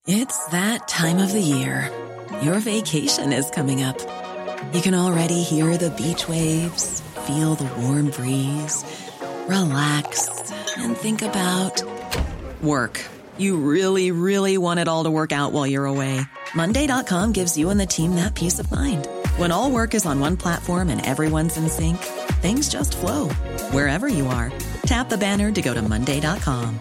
It's that time of the year. Your vacation is coming up. You can already hear the beach waves, feel the warm breeze, relax, and think about work. You really, really want it all to work out while you're away. Monday.com gives you and the team that peace of mind. When all work is on one platform and everyone's in sync, things just flow. Wherever you are, tap the banner to go to Monday.com.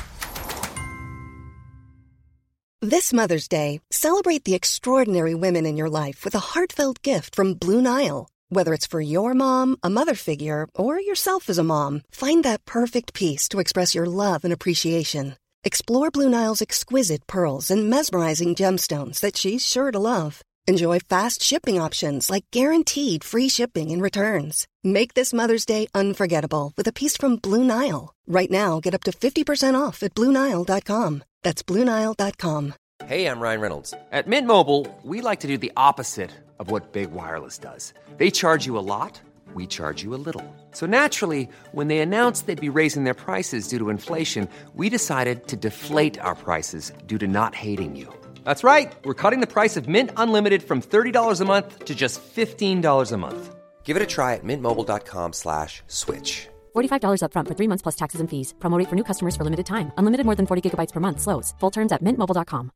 This Mother's Day, celebrate the extraordinary women in your life with a heartfelt gift from Blue Nile. Whether it's for your mom, a mother figure, or yourself as a mom, find that perfect piece to express your love and appreciation. Explore Blue Nile's exquisite pearls and mesmerizing gemstones that she's sure to love. Enjoy fast shipping options like guaranteed free shipping and returns. Make this Mother's Day unforgettable with a piece from Blue Nile. Right now, get up to 50% off at BlueNile.com. That's BlueNile.com. Hey, I'm Ryan Reynolds. At Mint Mobile, we like to do the opposite of what Big Wireless does. They charge you a lot, we charge you a little. So naturally, when they announced they'd be raising their prices due to inflation, we decided to deflate our prices due to not hating you. That's right. We're cutting the price of Mint Unlimited from $30 a month to just $15 a month. Give it a try at mintmobile.com/switch. $45 up front for 3 months plus taxes and fees. Promo rate for new customers for limited time. Unlimited more than 40 gigabytes per month. Slows full terms at mintmobile.com.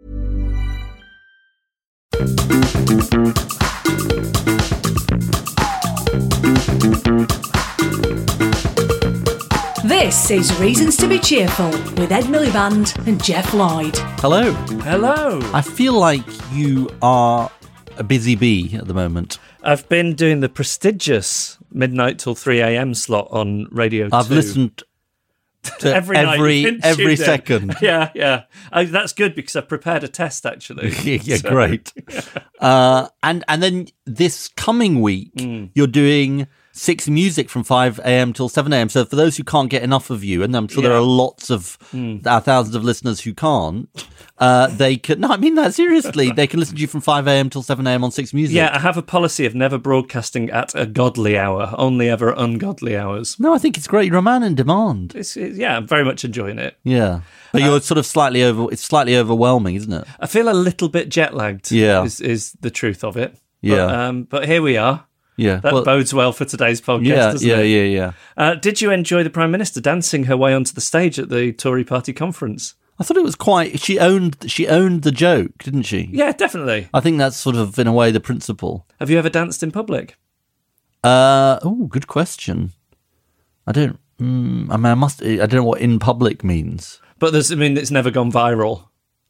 This is Reasons to be Cheerful with Ed Miliband and Jeff Lloyd. Hello. Hello. I feel like you are a busy bee at the moment. I've been doing the prestigious midnight till 3 a.m. slot on Radio 2. I've listened to every second. Yeah. That's good because I've prepared a test, actually. Yeah, so. Great. And then this coming week, you're doing 6 music from 5 a.m. till 7 a.m. So for those who can't get enough of you, and I'm sure there are lots of thousands of listeners who can't, they can. No, I mean that seriously. They can listen to you from 5 a.m. till 7 a.m. on 6 Music. Yeah, I have a policy of never broadcasting at a godly hour, only ever ungodly hours. No, I think it's great. You're a man in demand. I'm very much enjoying it. Yeah, but you're sort of it's slightly overwhelming, isn't it? I feel a little bit jet lagged. Yeah, is the truth of it. Yeah, but here we are. Yeah, that bodes well for today's podcast, doesn't it? Yeah. Did you enjoy the Prime Minister dancing her way onto the stage at the Tory party conference? I thought it was quite. She owned the joke, didn't she? Yeah, definitely. I think that's sort of in a way the principle. Have you ever danced in public? Good question. I don't. I mean, I don't know what in public means. But it's never gone viral.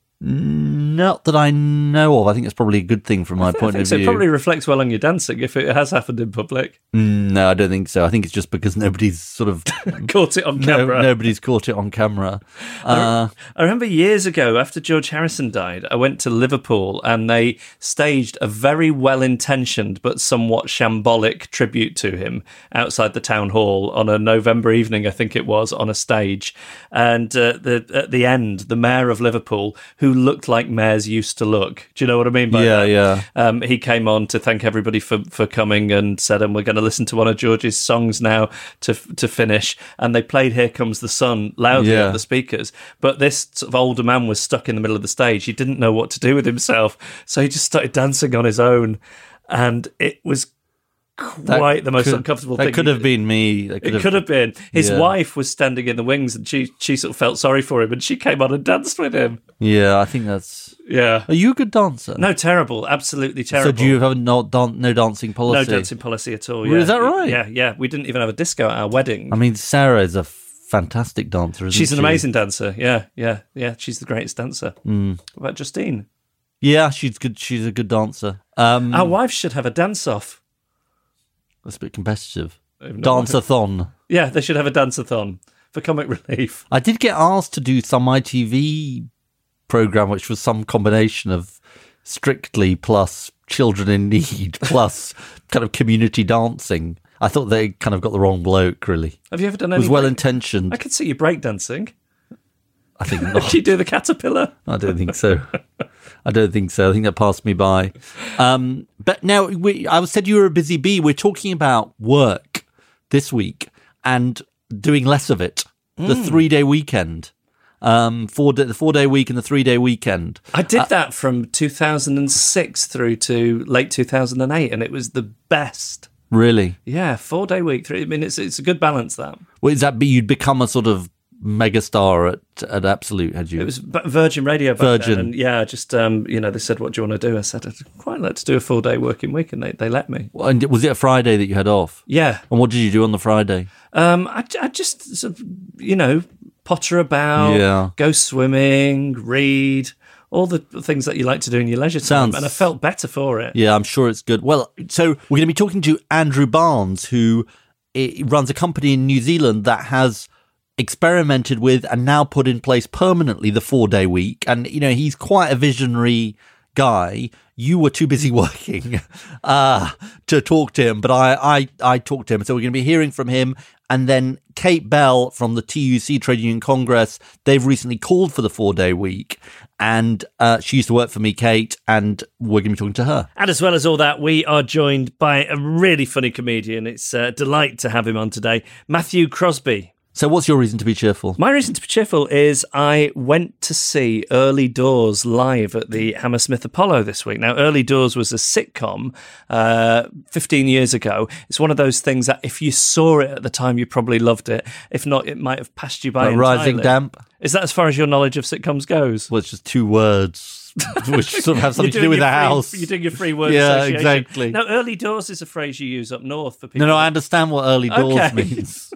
Not that I know of. I think it's probably a good thing from my point of view. It probably reflects well on your dancing if it has happened in public. No, I don't think so. I think it's just because nobody's sort of caught it on camera. Nobody's caught it on camera. I remember years ago, after George Harrison died, I went to Liverpool and they staged a very well-intentioned but somewhat shambolic tribute to him outside the town hall on a November evening, I think it was, on a stage. And at the end, the mayor of Liverpool, who looked like mayors used to look. Do you know what I mean by that? Yeah. He came on to thank everybody for coming and said, and we're going to listen to one of George's songs now to finish. And they played Here Comes the Sun loudly at the speakers. But this sort of older man was stuck in the middle of the stage. He didn't know what to do with himself. So he just started dancing on his own. And it was quite the most uncomfortable thing. That could have been me. It could have been. His wife was standing in the wings and she sort of felt sorry for him and she came on and danced with him. Yeah, I think that's... Yeah. Are you a good dancer? No, terrible. Absolutely terrible. So do you have no dancing policy? No dancing policy at all, yeah. Is that right? Yeah. We didn't even have a disco at our wedding. I mean, Sarah is a fantastic dancer, isn't she? She's an amazing dancer, yeah. She's the greatest dancer. What about Justine? Yeah, she's good. She's a good dancer. Our wives should have a dance-off. That's a bit competitive. Dance-a-thon. Yeah, they should have a dance-a-thon for comic relief. I did get asked to do some ITV programme, which was some combination of Strictly plus Children in Need plus kind of community dancing. I thought they kind of got the wrong bloke, really. Have you ever done any... It was well-intentioned. I could see you breakdancing. I think not. Did you do the caterpillar? I don't think so. I think that passed me by. But now, I said you were a busy bee. We're talking about work this week and doing less of it. The 3-day weekend. the 4-day week and the 3-day weekend. I did that from 2006 through to late 2008, and it was the best. Really? Yeah, 4-day week. I mean, it's a good balance, that. Well, is that you'd become a sort of megastar at Absolute, had you? It was Virgin Radio back then, and yeah, just they said, what do you want to do? I said, I'd quite like to do a 4-day working week, and they let me. Well, and was it a Friday that you had off? Yeah. And what did you do on the Friday? I just sort of, potter about, go swimming, read, all the things that you like to do in your leisure time, and I felt better for it. Yeah, I'm sure it's good. Well, so we're going to be talking to Andrew Barnes, who runs a company in New Zealand that has experimented with and now put in place permanently the 4-day week. And, he's quite a visionary guy. You were too busy working to talk to him, but I talked to him. So we're going to be hearing from him. And then Kate Bell from the TUC Trade Union Congress, they've recently called for the 4-day week. And she used to work for me, Kate, and we're going to be talking to her. And as well as all that, we are joined by a really funny comedian. It's a delight to have him on today, Matthew Crosby. So what's your reason to be cheerful? My reason to be cheerful is I went to see Early Doors live at the Hammersmith Apollo this week. Now, Early Doors was a sitcom 15 years ago. It's one of those things that if you saw it at the time, you probably loved it. If not, it might have passed you by entirely. Rising Damp? Is that as far as your knowledge of sitcoms goes? Well, it's just 2 words, which sort of have something to do with the house. You're doing your free word association. Yeah, exactly. Now, Early Doors is a phrase you use up north for people. No, I understand what Early Doors means.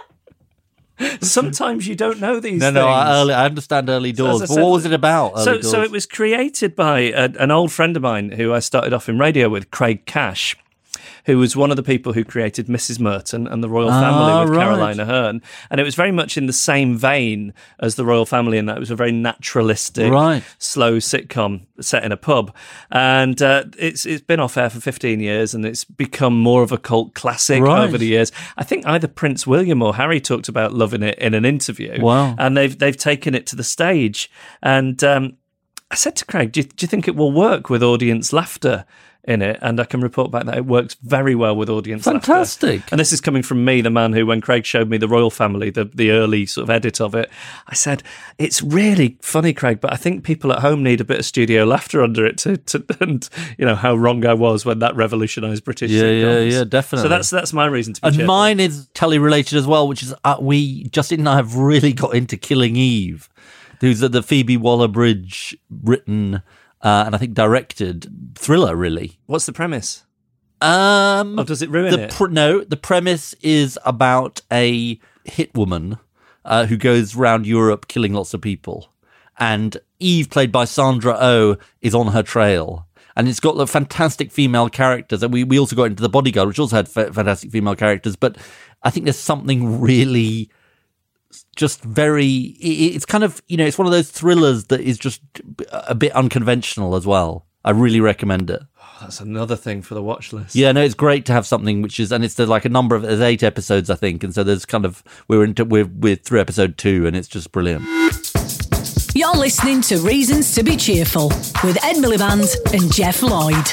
Sometimes you don't know these things. No, I understand Early Doors. But what was it about, Early Doors? So it was created by an old friend of mine who I started off in radio with, Craig Cash, who was one of the people who created Mrs. Merton and the Royal Family with Caroline Aherne. And it was very much in the same vein as the Royal Family in that it was a very naturalistic, slow sitcom set in a pub. And it's been off air for 15 years and it's become more of a cult classic over the years. I think either Prince William or Harry talked about loving it in an interview. Wow. And they've taken it to the stage. And I said to Craig, do you think it will work with audience laughter in it? And I can report back that it works very well with audience Fantastic. laughter. And this is coming from me, the man who, when Craig showed me the Royal Family, the early sort of edit of it, I said, it's really funny, Craig, but I think people at home need a bit of studio laughter under it and how wrong I was when that revolutionised British sitcoms. Yeah, definitely. So that's my reason to be cheerful. Mine is telly-related as well, which is Justin and I have really got into Killing Eve, who's the Phoebe Waller-Bridge written and I think directed thriller, really. What's the premise? Or does it ruin it? No, the premise is about a hit woman who goes around Europe killing lots of people. And Eve, played by Sandra Oh, is on her trail. And it's got fantastic female characters. And we also got into The Bodyguard, which also had fantastic female characters. But I think there's something really just it's kind of, it's one of those thrillers that is just a bit unconventional as well. I really recommend it. Oh, that's another thing for the watch list. Yeah, no, it's great to have something which is, and it's like there's 8 episodes, I think. And so there's kind of, we're through episode 2 and it's just brilliant. You're listening to Reasons to be Cheerful with Ed Miliband and Jeff Lloyd.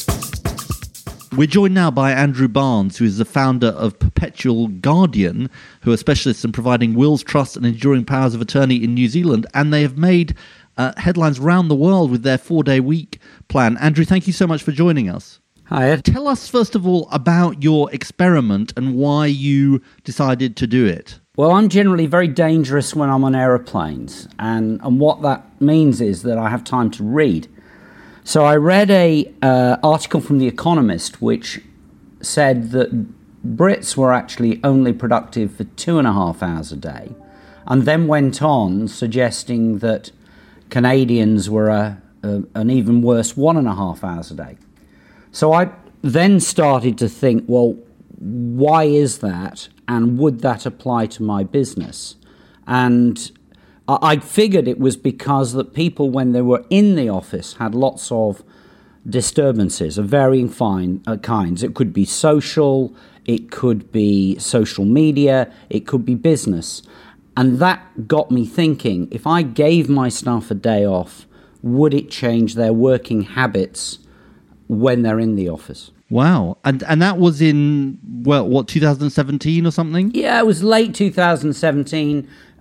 We're joined now by Andrew Barnes, who is the founder of Perpetual Guardian, who are specialists in providing wills, trusts and enduring powers of attorney in New Zealand. And they have made headlines around the world with their 4-day week plan. Andrew, thank you so much for joining us. Hi, Ed. Tell us, first of all, about your experiment and why you decided to do it. Well, I'm generally very dangerous when I'm on aeroplanes. And what that means is that I have time to read. So I read a article from The Economist which said that Brits were actually only productive for 2.5 hours a day, and then went on suggesting that Canadians were an even worse 1.5 hours a day. So I then started to think, well, why is that, and would that apply to my business? And I figured it was because that people, when they were in the office, had lots of disturbances of varying kinds. It could be social, it could be social media, it could be business. And that got me thinking, if I gave my staff a day off, would it change their working habits when they're in the office? Wow. And that was in, 2017 or something? Yeah, it was late 2017.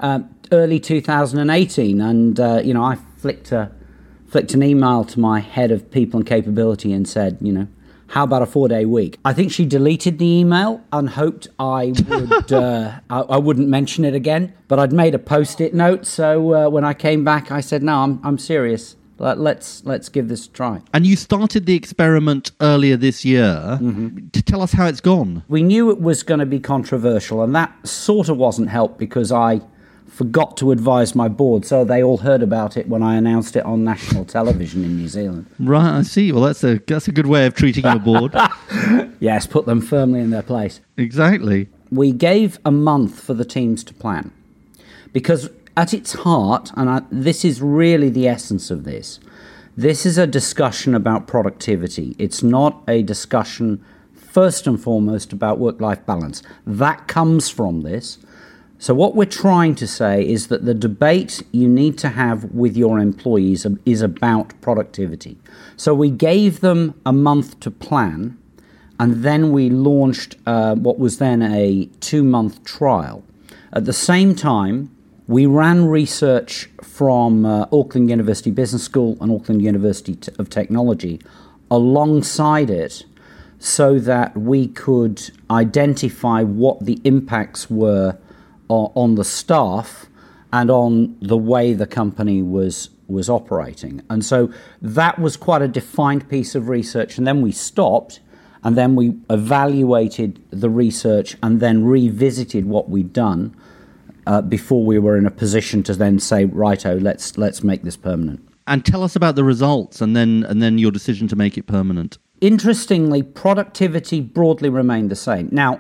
early 2018, and I flicked an email to my head of people and capability and said, how about a 4-day week? I think she deleted the email and hoped I would I wouldn't mention it again. But I'd made a post-it note, so when I came back, I said, "No, I'm serious. Let's give this a try." And you started the experiment earlier this year. To tell us how it's gone. We knew it was going to be controversial, and that sort of wasn't helped because I forgot to advise my board, so they all heard about it when I announced it on national television in New Zealand. Right, I see. Well, that's a good way of treating your board. Yes, put them firmly in their place. Exactly. We gave a month for the teams to plan, because at its heart, and this is really the essence of this is a discussion about productivity. It's not a discussion, first and foremost, about work-life balance. That comes from this. So what we're trying to say is that the debate you need to have with your employees is about productivity. So we gave them a month to plan, and then we launched what was then a 2-month trial. At the same time, we ran research from Auckland University Business School and Auckland University of Technology alongside it, so that we could identify what the impacts were on the staff and on the way the company was operating. And so that was quite a defined piece of research. And then we stopped, and then we evaluated the research and then revisited what we'd done before we were in a position to then say, righto, let's make this permanent. And tell us about the results and then your decision to make it permanent. Interestingly, productivity broadly remained the same. Now,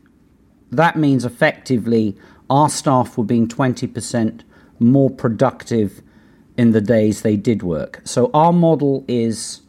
that means effectively our staff were being 20% more productive in the days they did work. So our model is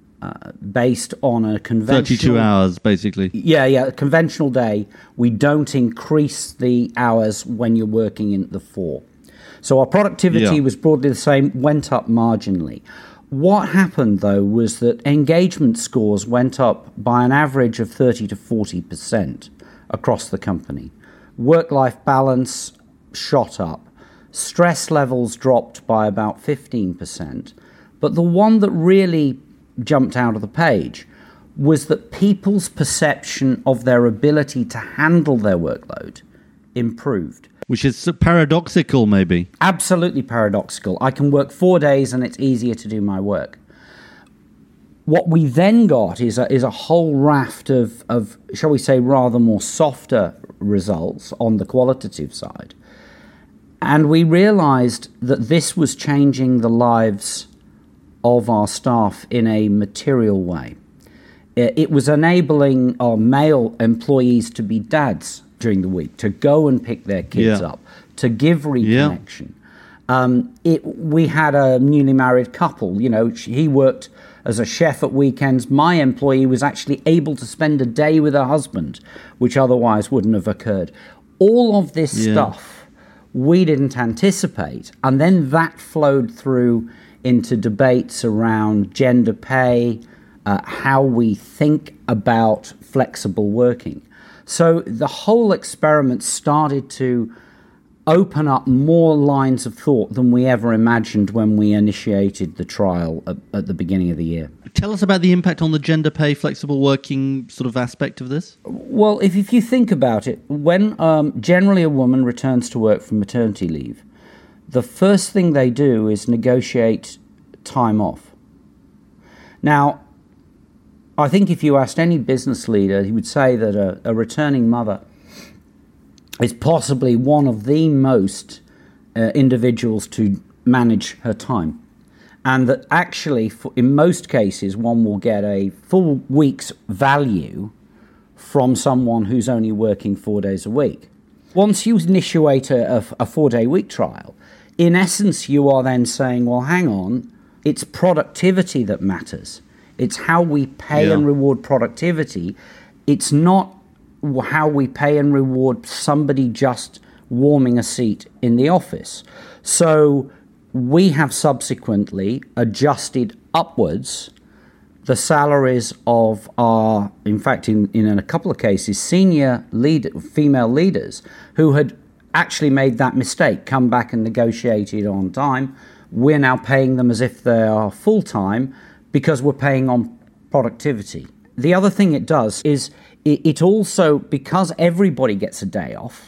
based on a conventional... 32 hours, basically. Yeah, a conventional day. We don't increase the hours when you're working in the 4. So our productivity was broadly the same, went up marginally. What happened, though, was that engagement scores went up by an average of 30 to 40% across the company. Work-life balance shot up. Stress levels dropped by about 15%. But the one that really jumped out of the page was that people's perception of their ability to handle their workload improved. Which is paradoxical, maybe. Absolutely paradoxical. I can work 4 days and it's easier to do my work. What we then got is a whole raft of, shall we say, rather more softer results on the qualitative side. And we realized that this was changing the lives of our staff in a material way. It was enabling our male employees to be dads during the week, to go and pick their kids up, to give reconnection. We had a newly married couple. He worked as a chef at weekends. My employee was actually able to spend a day with her husband, which otherwise wouldn't have occurred. All of this stuff we didn't anticipate. And then that flowed through into debates around gender pay, how we think about flexible working. So the whole experiment started to open up more lines of thought than we ever imagined when we initiated the trial at the beginning of the year. Tell us about the impact on the gender pay, flexible working sort of aspect of this. Well, if you think about it, when generally a woman returns to work from maternity leave, the first thing they do is negotiate time off. Now, I think if you asked any business leader, he would say that a returning mother is possibly one of the most individuals to manage her time. And that actually, in most cases, one will get a full week's value from someone who's only working 4 days a week. Once you initiate a 4-day week trial, in essence, you are then saying, well, hang on, it's productivity that matters. It's how we pay and reward productivity. It's not how we pay and reward somebody just warming a seat in the office. So we have subsequently adjusted upwards the salaries of our, in fact, in a couple of cases, senior female leaders who had actually made that mistake, come back and negotiated on time. We're now paying them as if they are full-time because we're paying on productivity. The other thing it does is it also, because everybody gets a day off,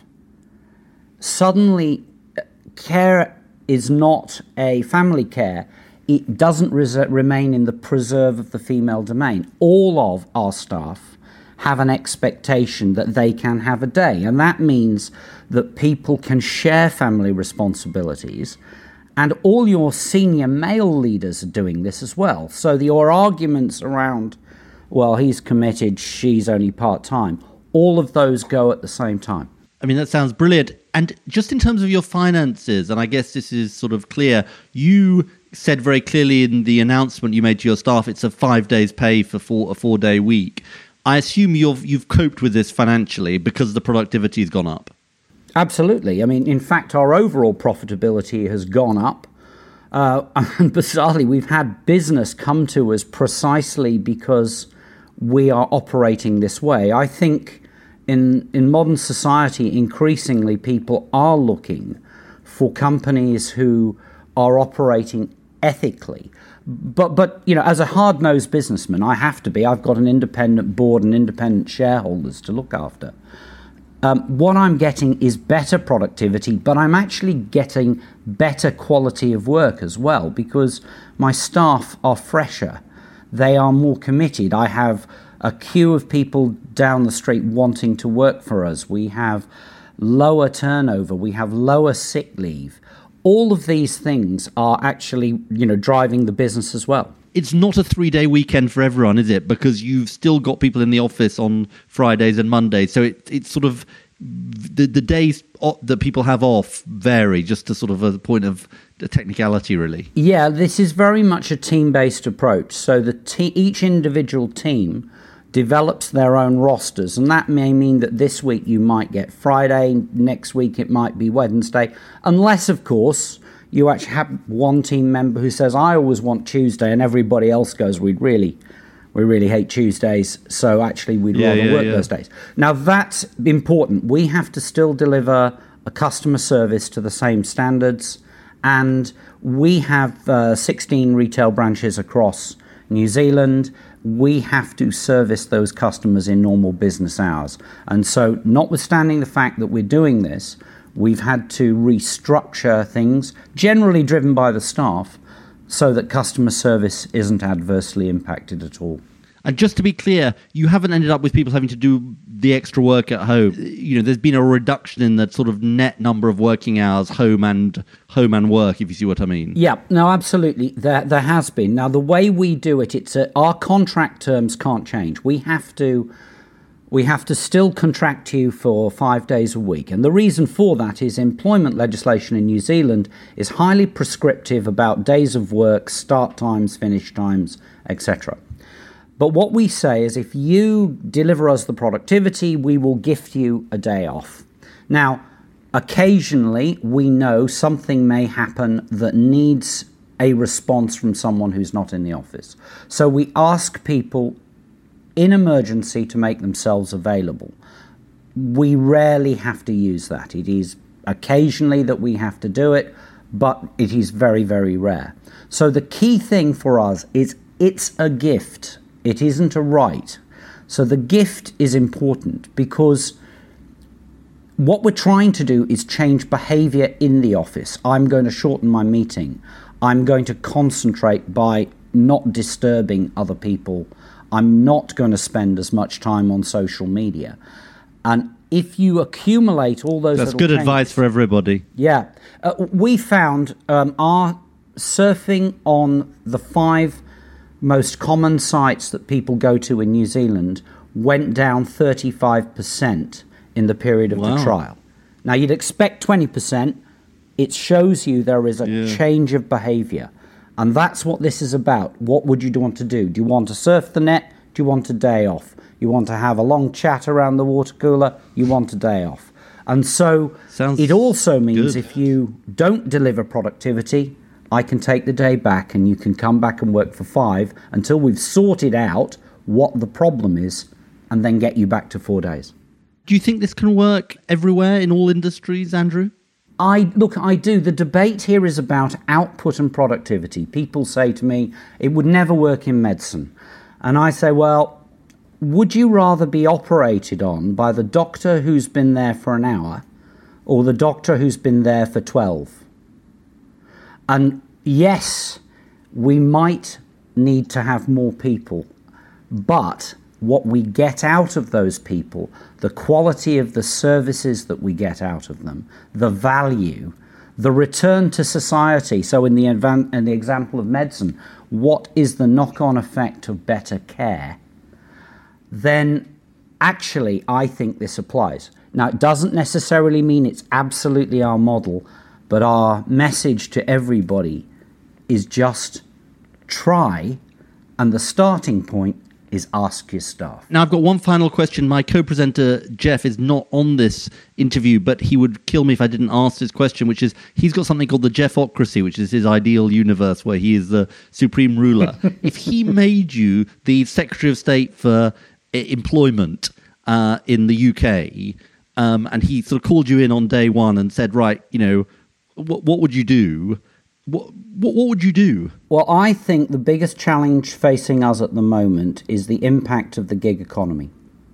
suddenly care is not a family care. It doesn't remain in the preserve of the female domain. All of our staff have an expectation that they can have a day, and that means that people can share family responsibilities, and all your senior male leaders are doing this as well. So your arguments around, well, he's committed, she's only part-time, all of those go at the same time. I mean, that sounds brilliant. And just in terms of your finances, and I guess this is sort of clear, you said very clearly in the announcement you made to your staff, it's a 5 days pay for a 4-day week. I assume you've coped with this financially because the productivity has gone up. Absolutely. I mean, in fact, our overall profitability has gone up. And bizarrely, we've had business come to us precisely because we are operating this way. I think in modern society, increasingly, people are looking for companies who are operating ethically. But you know, as a hard-nosed businessman, I have to be. I've got an independent board and independent shareholders to look after. What I'm getting is better productivity, but I'm actually getting better quality of work as well because my staff are fresher. They are more committed. I have a queue of people down the street wanting to work for us. We have lower turnover. We have lower sick leave. All of these things are actually, you know, driving the business as well. It's not a 3-day weekend for everyone, is it? Because you've still got people in the office on Fridays and Mondays. So it's sort of the days that people have off vary, just to sort of a point of the technicality, really. Yeah, this is very much a team-based approach. So each individual team develops their own rosters, and that may mean that this week you might get Friday, next week it might be Wednesday, unless, of course, you actually have one team member who says, I always want Tuesday, and everybody else goes, we really hate Tuesdays, so actually we'd rather work those days. Now that's important. We have to still deliver a customer service to the same standards, and we have 16 retail branches across New Zealand. We have to service those customers in normal business hours. And so, notwithstanding the fact that we're doing this, we've had to restructure things, generally driven by the staff, so that customer service isn't adversely impacted at all. And just to be clear, you haven't ended up with people having to do the extra work at home. You know, there's been a reduction in the sort of net number of working hours, home and work, if you see what I mean. Yeah, no, absolutely. There has been. Now, the way we do it, our contract terms can't change. We have to still contract you for 5 days a week. And the reason for that is employment legislation in New Zealand is highly prescriptive about days of work, start times, finish times, etc. But what we say is if you deliver us the productivity, we will gift you a day off. Now, occasionally we know something may happen that needs a response from someone who's not in the office. So we ask people in emergency to make themselves available. We rarely have to use that. It is occasionally that we have to do it, but it is very, very rare. So the key thing for us is it's a gift. It isn't a right. So the gift is important because what we're trying to do is change behavior in the office. I'm going to shorten my meeting. I'm going to concentrate by not disturbing other people. I'm not going to spend as much time on social media. And if you accumulate all those That's little good changes, advice for everybody. Yeah. We found our surfing on the 5 most common sites that people go to in New Zealand went down 35% in the period of the trial. Now, you'd expect 20%. It shows you there is a change of behavior. And that's what this is about. What would you want to do? Do you want to surf the net? Do you want a day off? You want to have a long chat around the water cooler? You want a day off. And so it also means if you don't deliver productivity, I can take the day back and you can come back and work for 5 until we've sorted out what the problem is and then get you back to 4 days. Do you think this can work everywhere in all industries, Andrew? I do. The debate here is about output and productivity. People say to me, it would never work in medicine. And I say, well, would you rather be operated on by the doctor who's been there for an hour or the doctor who's been there for 12? And yes, we might need to have more people, but what we get out of those people, the quality of the services that we get out of them, the value, the return to society. So in the example of medicine, what is the knock-on effect of better care? Then actually, I think this applies. Now, it doesn't necessarily mean it's absolutely our model, but our message to everybody is just try, and the starting point is ask your staff. Now, I've got one final question. My co-presenter, Jeff, is not on this interview, but he would kill me if I didn't ask this question, which is, he's got something called the Jeffocracy, which is his ideal universe where he is the supreme ruler. If he made you the Secretary of State for Employment in the UK, and he sort of called you in on day one and said, right, what would you do? What would you do? Well, I think the biggest challenge facing us at the moment is the impact of the gig economy.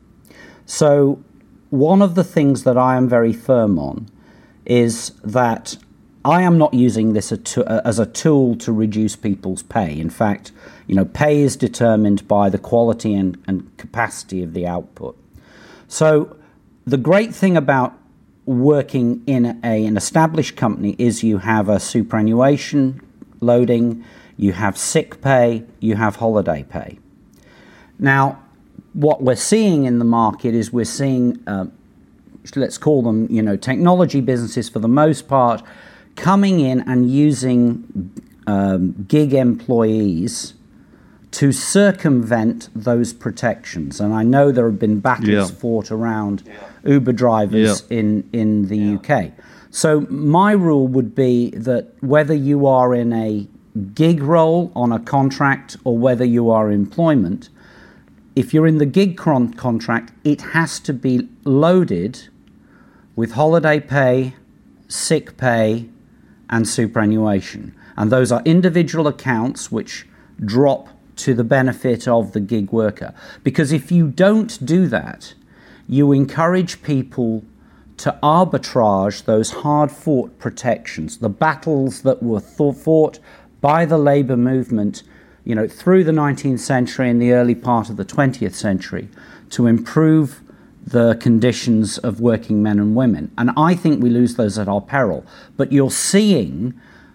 So one of the things that I am very firm on is that I am not using this as a tool to reduce people's pay. In fact, pay is determined by the quality and capacity of the output. So the great thing about working in an established company is you have a superannuation loading, you have sick pay, you have holiday pay. Now, what we're seeing in the market is we're seeing, let's call them, technology businesses for the most part, coming in and using gig employees to circumvent those protections. And I know there have been battles fought around Uber drivers in the UK. So my rule would be that whether you are in a gig role on a contract or whether you are in employment, if you're in the gig contract, it has to be loaded with holiday pay, sick pay, and superannuation. And those are individual accounts which drop to the benefit of the gig worker. Because if you don't do that, you encourage people to arbitrage those hard-fought protections, the battles that were fought by the labour movement, through the 19th century and the early part of the 20th century to improve the conditions of working men and women. And I think we lose those at our peril. But you're seeing,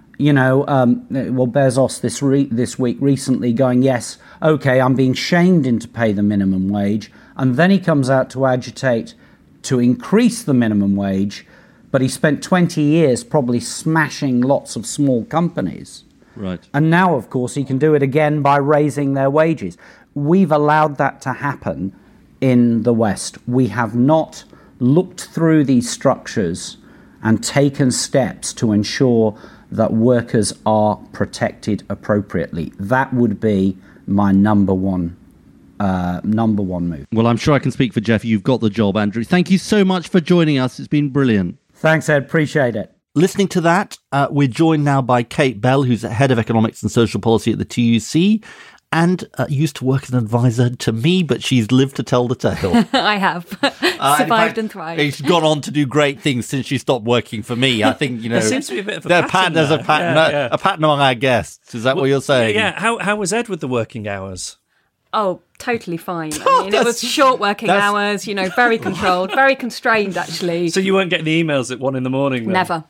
Bezos this week recently going, yes, okay, I'm being shamed into pay the minimum wage. And then he comes out to agitate to increase the minimum wage, but he spent 20 years probably smashing lots of small companies. Right. And now, of course, he can do it again by raising their wages. We've allowed that to happen in the West. We have not looked through these structures and taken steps to ensure that workers are protected appropriately. That would be my number one move. Well, I'm sure I can speak for Jeff. You've got the job, Andrew. Thank you so much for joining us. It's been brilliant. Thanks, Ed. Appreciate it. Listening to that, we're joined now by Kate Bell, who's the Head of Economics and Social Policy at the TUC, and used to work as an advisor to me, but she's lived to tell the tale. I have. Survived and thrived. She's gone on to do great things since she stopped working for me. I think, there seems to be a bit of a pattern. There's a pattern among our guests. Is that what you're saying? Yeah. How was Ed with the working hours? Oh, totally fine. I mean, it was short working hours, very controlled, very constrained, actually. So you weren't getting the emails at 1 a.m. then?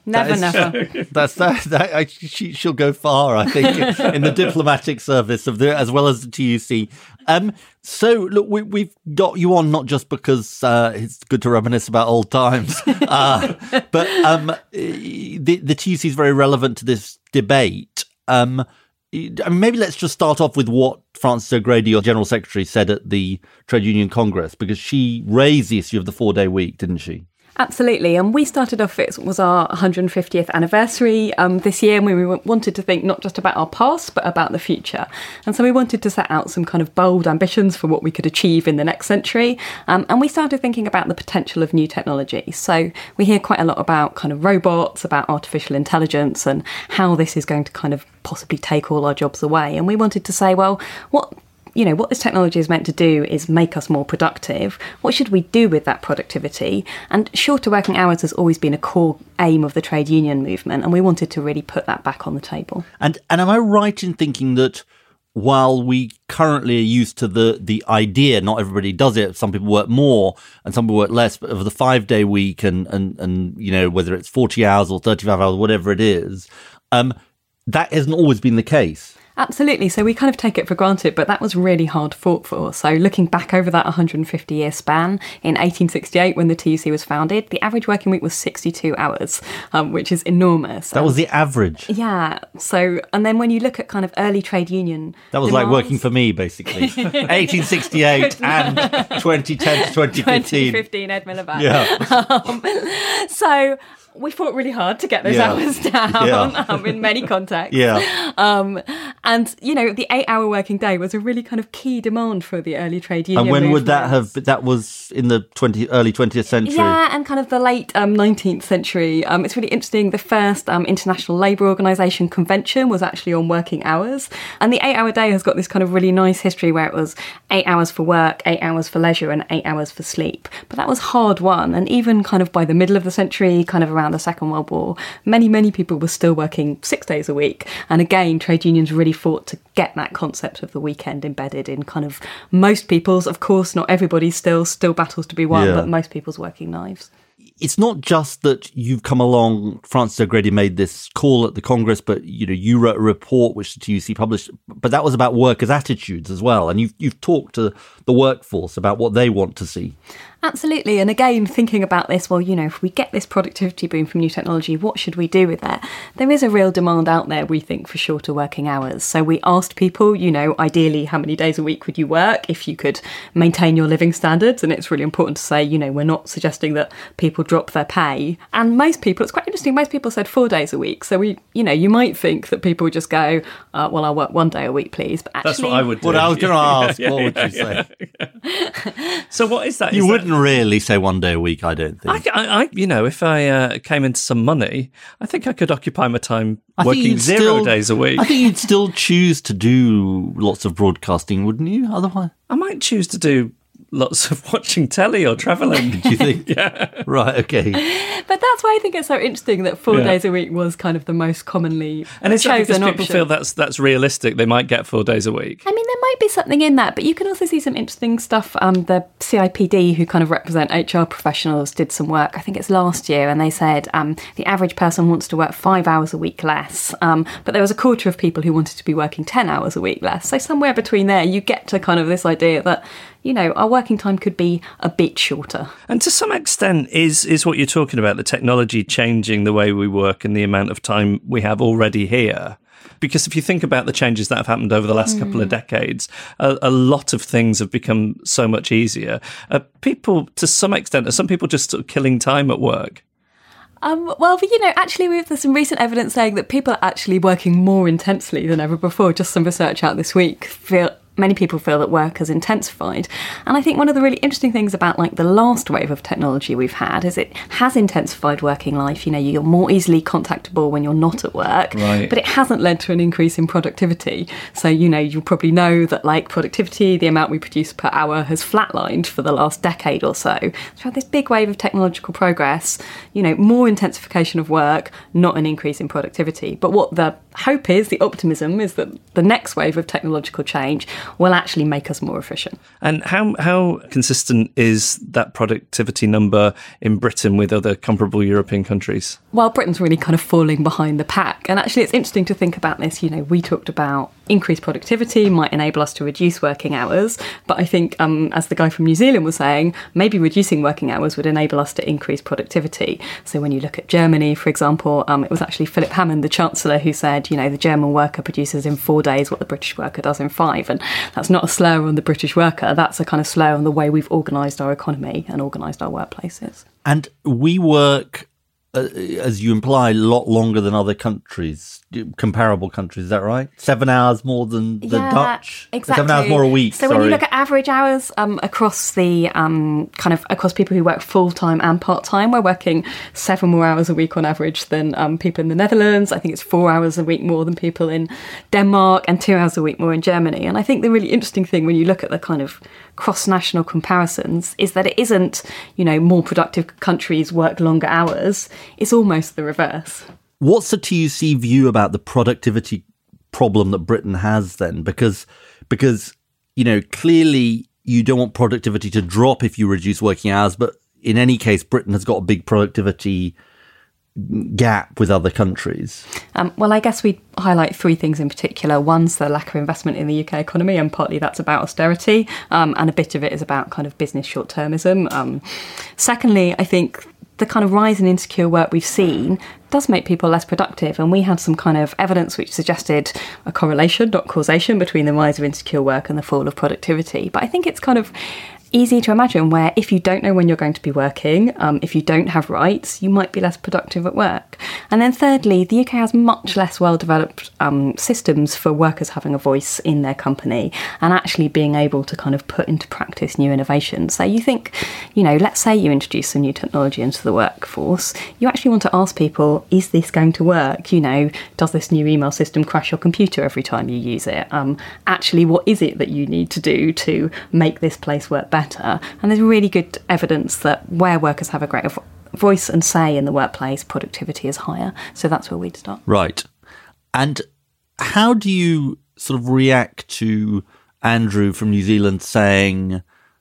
Never. She'll go far, I think, in the diplomatic service as well as the TUC. So, look, we've got you on not just because it's good to reminisce about old times, but the TUC is very relevant to this debate. Maybe let's just start off with what Frances O'Grady, your General Secretary, said at the Trade Union Congress, because she raised the issue of the 4-day week, didn't she? Absolutely. And we started off, it was our 150th anniversary this year, and we wanted to think not just about our past, but about the future. And so we wanted to set out some kind of bold ambitions for what we could achieve in the next century. And we started thinking about the potential of new technology. So we hear quite a lot about kind of robots, about artificial intelligence, and how this is going to kind of possibly take all our jobs away. And we wanted to say, well, what this technology is meant to do is make us more productive. What should we do with that productivity? And shorter working hours has always been a core aim of the trade union movement, and we wanted to really put that back on the table. And am I right in thinking that while we currently are used to the idea, not everybody does it, some people work more and some people work less, but of the 5-day week and whether it's 40 hours or 35 hours, whatever it is, that hasn't always been the case. Absolutely. So we kind of take it for granted, but that was really hard fought for. So looking back over that 150-year span, in 1868, when the TUC was founded, the average working week was 62 hours, which is enormous. That was the average? Yeah. So, and then when you look at kind of early trade union That was like working for me, basically. 1868 and 2010 to 2015. 2015, Ed Miliband. Yeah. So we fought really hard to get those hours down in many contexts. Yeah. And, the 8-hour working day was a really kind of key demand for the early trade union And when movement. would that have, that was in the early 20th century? Yeah, and kind of the late 19th century. It's really interesting. The first International Labour Organisation convention was actually on working hours. And the 8-hour day has got this kind of really nice history where it was 8 hours for work, 8 hours for leisure, and 8 hours for sleep. But that was hard won. And even kind of by the middle of the century, kind of around the Second World War, many, many people were still working 6 days a week. And again, trade unions really fought to get that concept of the weekend embedded in kind of most people's, of course, not everybody's still battles to be won, but most people's working lives. It's not just that you've come along, Frances O'Grady made this call at the Congress, but you wrote a report which the TUC published, but that was about workers' attitudes as well. And you've talked to the workforce about what they want to see. Absolutely. And again, thinking about this, well, if we get this productivity boom from new technology, what should we do with it? There is a real demand out there, we think, for shorter working hours. So we asked people, ideally, how many days a week would you work if you could maintain your living standards? And it's really important to say, we're not suggesting that people drop their pay. And most people, it's quite interesting, most people said 4 days a week. So you might think that people would just go, well, I'll work 1 day a week, please. But actually, that's what I would do. What I was going to ask, what would you say? So what is that? You wouldn't really say 1 day a week, I don't think. If I came into some money, I think I could occupy my time working 0 days a week. I think you'd still choose to do lots of broadcasting, wouldn't you? Otherwise, I might choose to do lots of watching telly or travelling. Do you think? Yeah. Right, okay. But that's why I think it's so interesting that 4 days a week was kind of the most commonly and it's chosen because people option. feel that's realistic. They might get 4 days a week. I mean, there might be something in that, but you can also see some interesting stuff. The CIPD, who kind of represent HR professionals, did some work, I think it's last year, and they said the average person wants to work 5 hours a week less, but there was a quarter of people who wanted to be working 10 hours a week less. So somewhere between there, you get to kind of this idea that, our working time could be a bit shorter. And to some extent is what you're talking about, the technology changing the way we work and the amount of time we have already here. Because if you think about the changes that have happened over the last couple of decades, a lot of things have become so much easier. People, to some extent, are some people just sort of killing time at work? Actually, there's some recent evidence saying that people are actually working more intensely than ever before. Just some research out this week many people feel that work has intensified. And I think one of the really interesting things about the last wave of technology we've had is it has intensified working life. You're more easily contactable when you're not at work, right. But it hasn't led to an increase in productivity. So, you'll probably know that productivity, the amount we produce per hour has flatlined for the last decade or so. So we had this big wave of technological progress, more intensification of work, not an increase in productivity. But what the hope is, the optimism is that the next wave of technological change will actually make us more efficient. And how consistent is that productivity number in Britain with other comparable European countries? Well, Britain's really kind of falling behind the pack. And actually, it's interesting to think about this. We talked about increased productivity might enable us to reduce working hours. But I think, as the guy from New Zealand was saying, maybe reducing working hours would enable us to increase productivity. So when you look at Germany, for example, it was actually Philip Hammond, the Chancellor, who said, the German worker produces in 4 days what the British worker does in 5. And that's not a slur on the British worker. That's a kind of slur on the way we've organised our economy and organised our workplaces. And we work, as you imply, a lot longer than other countries, comparable countries. Is that right? 7 hours more than the Dutch? Exactly. 7 hours more a week. So when you look at average hours across the across people who work full-time and part-time, we're working 7 more hours a week on average than people in the Netherlands. I think it's 4 hours a week more than people in Denmark and 2 hours a week more in Germany. And I think the really interesting thing when you look at the kind of cross-national comparisons is that it isn't, more productive countries work longer hours. It's almost the reverse. What's the TUC view about the productivity problem that Britain has then? Because clearly you don't want productivity to drop if you reduce working hours, but in any case, Britain has got a big productivity gap with other countries. Well, I guess we'd highlight 3 things in particular. One's the lack of investment in the UK economy, and partly that's about austerity, and a bit of it is about kind of business short-termism. Secondly, I think the kind of rise in insecure work we've seen does make people less productive, and we had some kind of evidence which suggested a correlation, not causation, between the rise of insecure work and the fall of productivity. But I think it's kind of easy to imagine where if you don't know when you're going to be working, if you don't have rights, you might be less productive at work. And then thirdly, the UK has much less well-developed systems for workers having a voice in their company and actually being able to kind of put into practice new innovations. So you think, let's say you introduce some new technology into the workforce, you actually want to ask people, is this going to work? Does this new email system crash your computer every time you use it? Actually, what is it that you need to do to make this place work better? And there's really good evidence that where workers have a greater voice and say in the workplace, productivity is higher. So that's where we'd start. Right. And how do you sort of react to Andrew from New Zealand saying,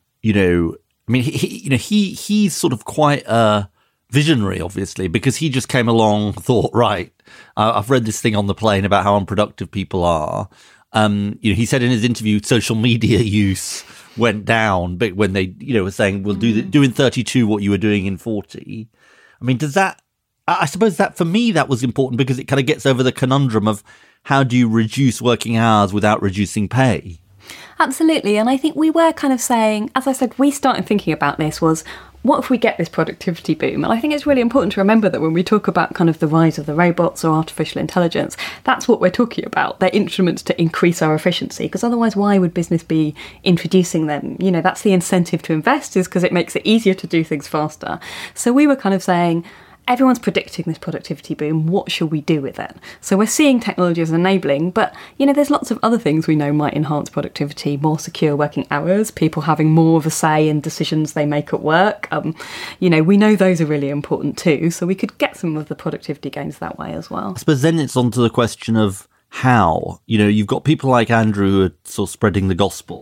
he's sort of quite a visionary, obviously, because he just came along, thought, right, I've read this thing on the plane about how unproductive people are. He said in his interview, social media use went down, but when they, were saying, we'll do in 32 what you were doing in 40. I mean, does that, I suppose that for me, that was important because it kind of gets over the conundrum of how do you reduce working hours without reducing pay? Absolutely. And I think we were kind of saying, as I said, we started thinking about this was, what if we get this productivity boom? And I think it's really important to remember that when we talk about kind of the rise of the robots or artificial intelligence, that's what we're talking about. They're instruments to increase our efficiency, because otherwise why would business be introducing them? That's the incentive to invest, is because it makes it easier to do things faster. So we were kind of saying, everyone's predicting this productivity boom. What shall we do with it? So we're seeing technology as enabling, but, there's lots of other things we know might enhance productivity, more secure working hours, people having more of a say in decisions they make at work. We know those are really important too. So we could get some of the productivity gains that way as well. I suppose then it's on to the question of how. You've got people like Andrew who are sort of spreading the gospel,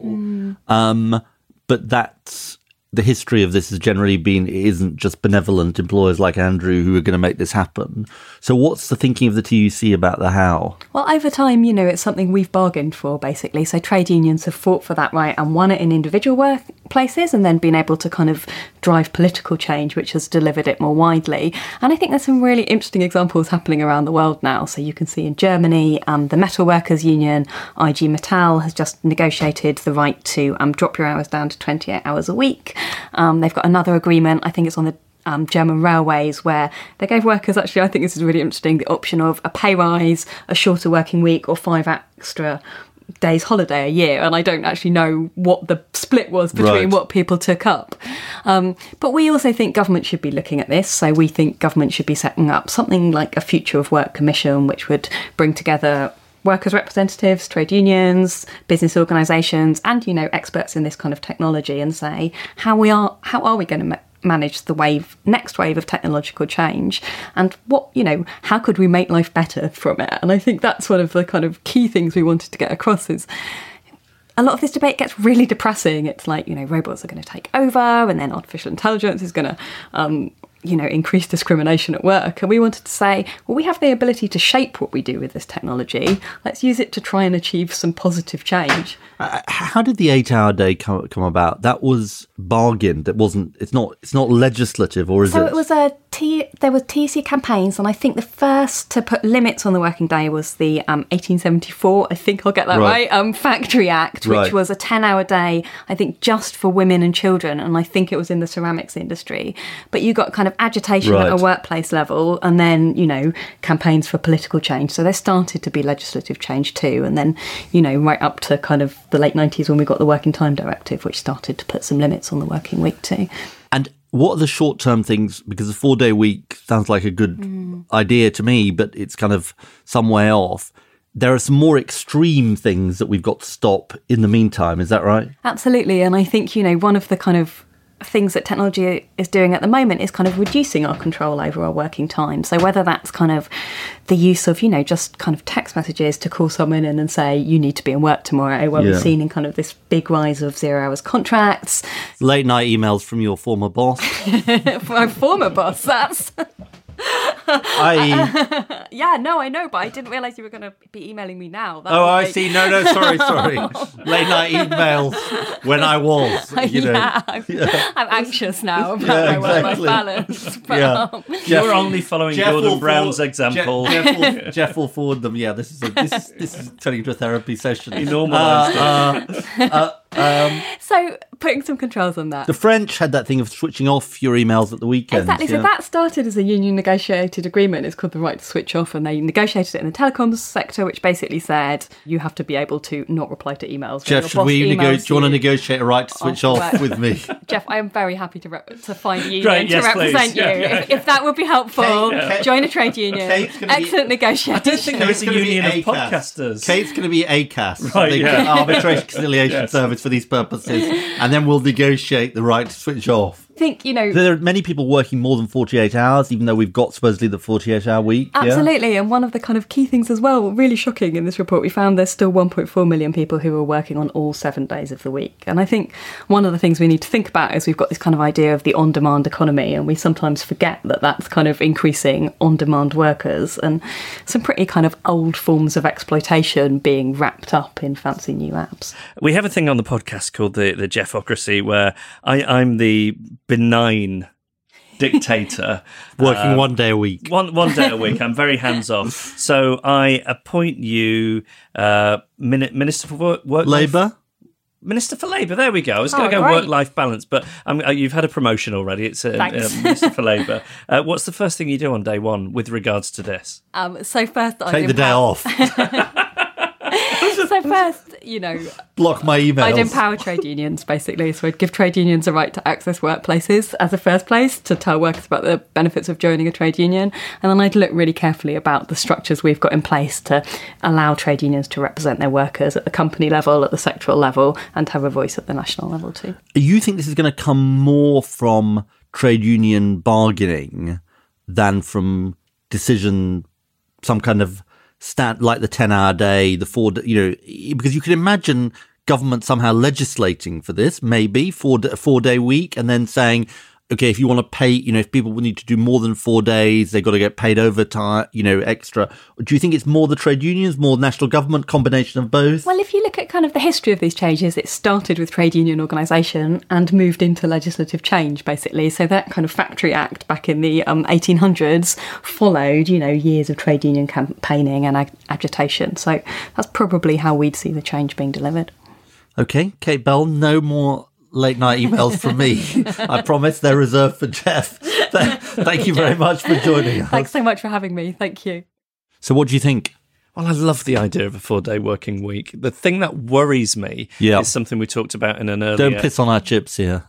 but that's... The history of this has generally been, it isn't just benevolent employers like Andrew who are going to make this happen. So what's the thinking of the TUC about the how? Well, over time, it's something we've bargained for, basically. So trade unions have fought for that right and won it in individual workplaces and then been able to kind of drive political change, which has delivered it more widely. And I think there's some really interesting examples happening around the world now. So you can see in Germany, the Metal Workers Union, IG Metall, has just negotiated the right to drop your hours down to 28 hours a week. They've got another agreement, I think it's on the German railways, where they gave workers, actually, I think this is really interesting, the option of a pay rise, a shorter working week, or 5 extra days holiday a year. And I don't actually know what the split was between what people took up. But we also think government should be looking at this. So we think government should be setting up something like a Future of Work Commission, which would bring together workers' representatives, trade unions, business organisations, and, experts in this kind of technology, and say, how are we going to manage the next wave of technological change, and how could we make life better from it? And I think that's one of the kind of key things we wanted to get across is, a lot of this debate gets really depressing. It's like, robots are going to take over, and then artificial intelligence is going to, increase discrimination at work. And we wanted to say, well, we have the ability to shape what we do with this technology. Let's use it to try and achieve some positive change. How did the 8-hour day come about? That was bargain that wasn't. It's not legislative, or is it? So it was there were TUC campaigns, and I think the first to put limits on the working day was the 1874. I think I'll get that right. Factory Act, which was a 10-hour day. I think just for women and children, and I think it was in the ceramics industry. But you got kind of agitation at a workplace level, and then campaigns for political change. So there started to be legislative change too, and then right up to kind of the late 90s when we got the Working Time Directive, which started to put some limits on the working week too. And what are the short-term things? Because a 4-day week sounds like a good idea to me, but it's kind of some way off. There are some more extreme things that we've got to stop in the meantime. Is that right? Absolutely. And I think, one of the kind of things that technology is doing at the moment is kind of reducing our control over our working time. So whether that's kind of the use of, just kind of text messages to call someone in and say, you need to be in work tomorrow, where we've seen in kind of this big rise of 0 hours contracts. Late night emails from your former boss. My former boss, that's... Yeah, no, I know, but I didn't realise you were going to be emailing me now. I see. No, sorry. Late night emails when I was, I'm anxious now about my work-life balance. But, You're only following Gordon Brown's example. Jeff will forward them. Yeah, this is turning into a therapy session. He normalised it. So putting some controls on that. The French had that thing of switching off your emails at the weekend. Exactly. So that started as a union negotiated agreement. It's called the right to switch off, and they negotiated it in the telecoms sector, which basically said you have to be able to not reply to emails. Jeff, do you want to negotiate a right to switch off with me? Jeff, I am very happy to find a union to represent you. If that would be helpful, join a trade union. Excellent negotiation. I don't think there is a union of podcasters. Kate's going to be ACAS, the Arbitration Conciliation Service for these purposes, and then we'll negotiate the right to switch off. I think, there are many people working more than 48 hours, even though we've got supposedly the 48-hour week. Absolutely. And one of the kind of key things as well, really shocking in this report, we found there's still 1.4 million people who are working on all 7 days of the week. And I think one of the things we need to think about is we've got this kind of idea of the on-demand economy, and we sometimes forget that that's kind of increasing on-demand workers and some pretty kind of old forms of exploitation being wrapped up in fancy new apps. We have a thing on the podcast called the Jeffocracy, where I'm the benign dictator working 1 day a week. One day a week. I'm very hands off. So I appoint you Minister for Work Labour. Minister for Labour. There we go. I was going to go work-life balance, but you've had a promotion already. It's Minister for Labour. What's the first thing you do on day one with regards to this? So first, take the day off. So first, block my emails. I'd empower trade unions, basically. So I'd give trade unions a right to access workplaces as a first place to tell workers about the benefits of joining a trade union. And then I'd look really carefully about the structures we've got in place to allow trade unions to represent their workers at the company level, at the sectoral level, and have a voice at the national level too. You think this is going to come more from trade union bargaining than from decision, some kind of like the 10-hour day, the 4, because you could imagine government somehow legislating for this, maybe 4-day week, and then saying, okay, if you want to pay, if people need to do more than 4 days, they've got to get paid overtime, extra. Do you think it's more the trade unions, more national government, combination of both? Well, if you look at kind of the history of these changes, it started with trade union organisation and moved into legislative change, basically. So that kind of Factory Act back in the 1800s followed, years of trade union campaigning and agitation. So that's probably how we'd see the change being delivered. Okay, Kate Bell, no more late night emails from me. I promise they're reserved for Jeff. Thank you very much for joining us. Thanks so much for having me. Thank you. So what do you think? Well, I love the idea of a 4-day working week. The thing that worries me is something we talked about in an earlier... Don't piss on our chips here.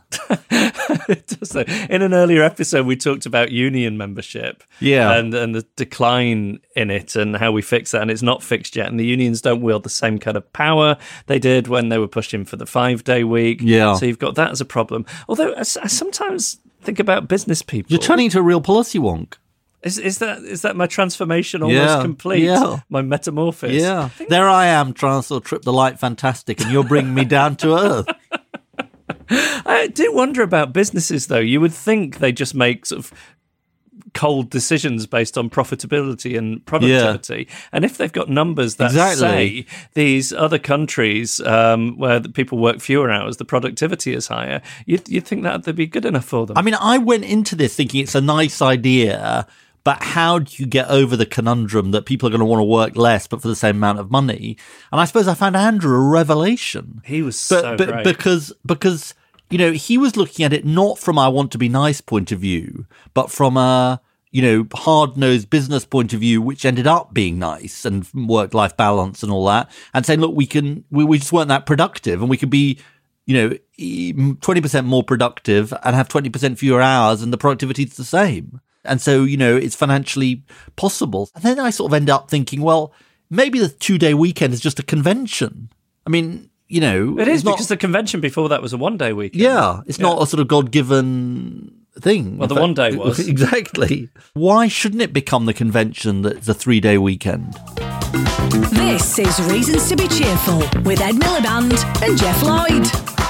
In an earlier episode, we talked about union membership and the decline in it and how we fix that, and it's not fixed yet. And the unions don't wield the same kind of power they did when they were pushing for the 5-day week. Yeah. So you've got that as a problem. Although I sometimes think about business people. You're turning into a real policy wonk. Is that my transformation almost complete? Yeah. My metamorphosis? Yeah. There I am trying to sort of trip the light fantastic, and you're bringing me down to earth. I do wonder about businesses, though. You would think they just make sort of cold decisions based on profitability and productivity. And if they've got numbers that say these other countries where the people work fewer hours, the productivity is higher, you'd think that would be good enough for them. I mean, I went into this thinking it's a nice idea, but how do you get over the conundrum that people are going to want to work less but for the same amount of money? And I suppose I found Andrew a revelation. He was so great. Because you know, he was looking at it not from I want to be nice point of view, but from a, you know, hard-nosed business point of view, which ended up being nice and work-life balance and all that, and saying, look, we just weren't that productive, and we could be, you know, 20% more productive and have 20% fewer hours, and the productivity is the same. And so, you know, it's financially possible. And then I sort of end up thinking, well, maybe the 2-day weekend is just a convention. I mean, you know, it is, because the convention before that was a 1-day weekend. Yeah, it's not a sort of God-given thing. Well, the 1 day was. Exactly. Why shouldn't it become the convention that it's a 3-day weekend? This is Reasons to be Cheerful with Ed Miliband and Jeff Lloyd.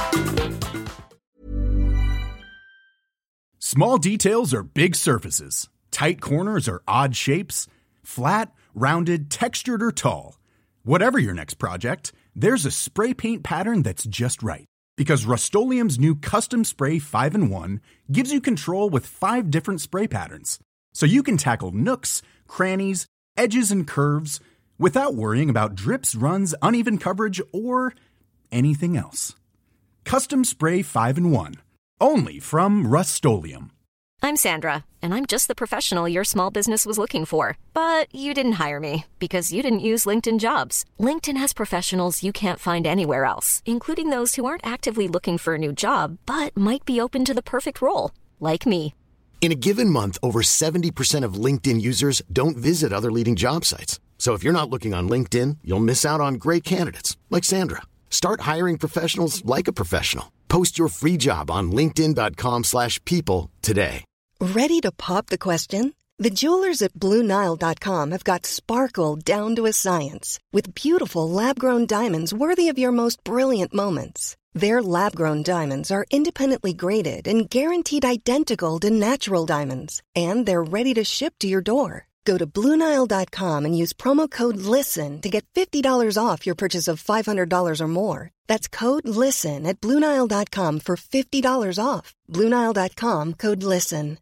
Small details are big surfaces. Tight corners are odd shapes. Flat, rounded, textured, or tall. Whatever your next project, there's a spray paint pattern that's just right. Because Rust-Oleum's new Custom Spray 5-in-1 gives you control with 5 different spray patterns. So you can tackle nooks, crannies, edges, and curves without worrying about drips, runs, uneven coverage, or anything else. Custom Spray 5-in-1. Only from Rust-Oleum. I'm Sandra, and I'm just the professional your small business was looking for. But you didn't hire me because you didn't use LinkedIn Jobs. LinkedIn has professionals you can't find anywhere else, including those who aren't actively looking for a new job, but might be open to the perfect role, like me. In a given month, over 70% of LinkedIn users don't visit other leading job sites. So if you're not looking on LinkedIn, you'll miss out on great candidates like Sandra. Start hiring professionals like a professional. Post your free job on linkedin.com/people today. Ready to pop the question? The jewelers at BlueNile.com have got sparkle down to a science with beautiful lab-grown diamonds worthy of your most brilliant moments. Their lab-grown diamonds are independently graded and guaranteed identical to natural diamonds, and they're ready to ship to your door. Go to BlueNile.com and use promo code LISTEN to get $50 off your purchase of $500 or more. That's code LISTEN at BlueNile.com for $50 off. BlueNile.com, code LISTEN.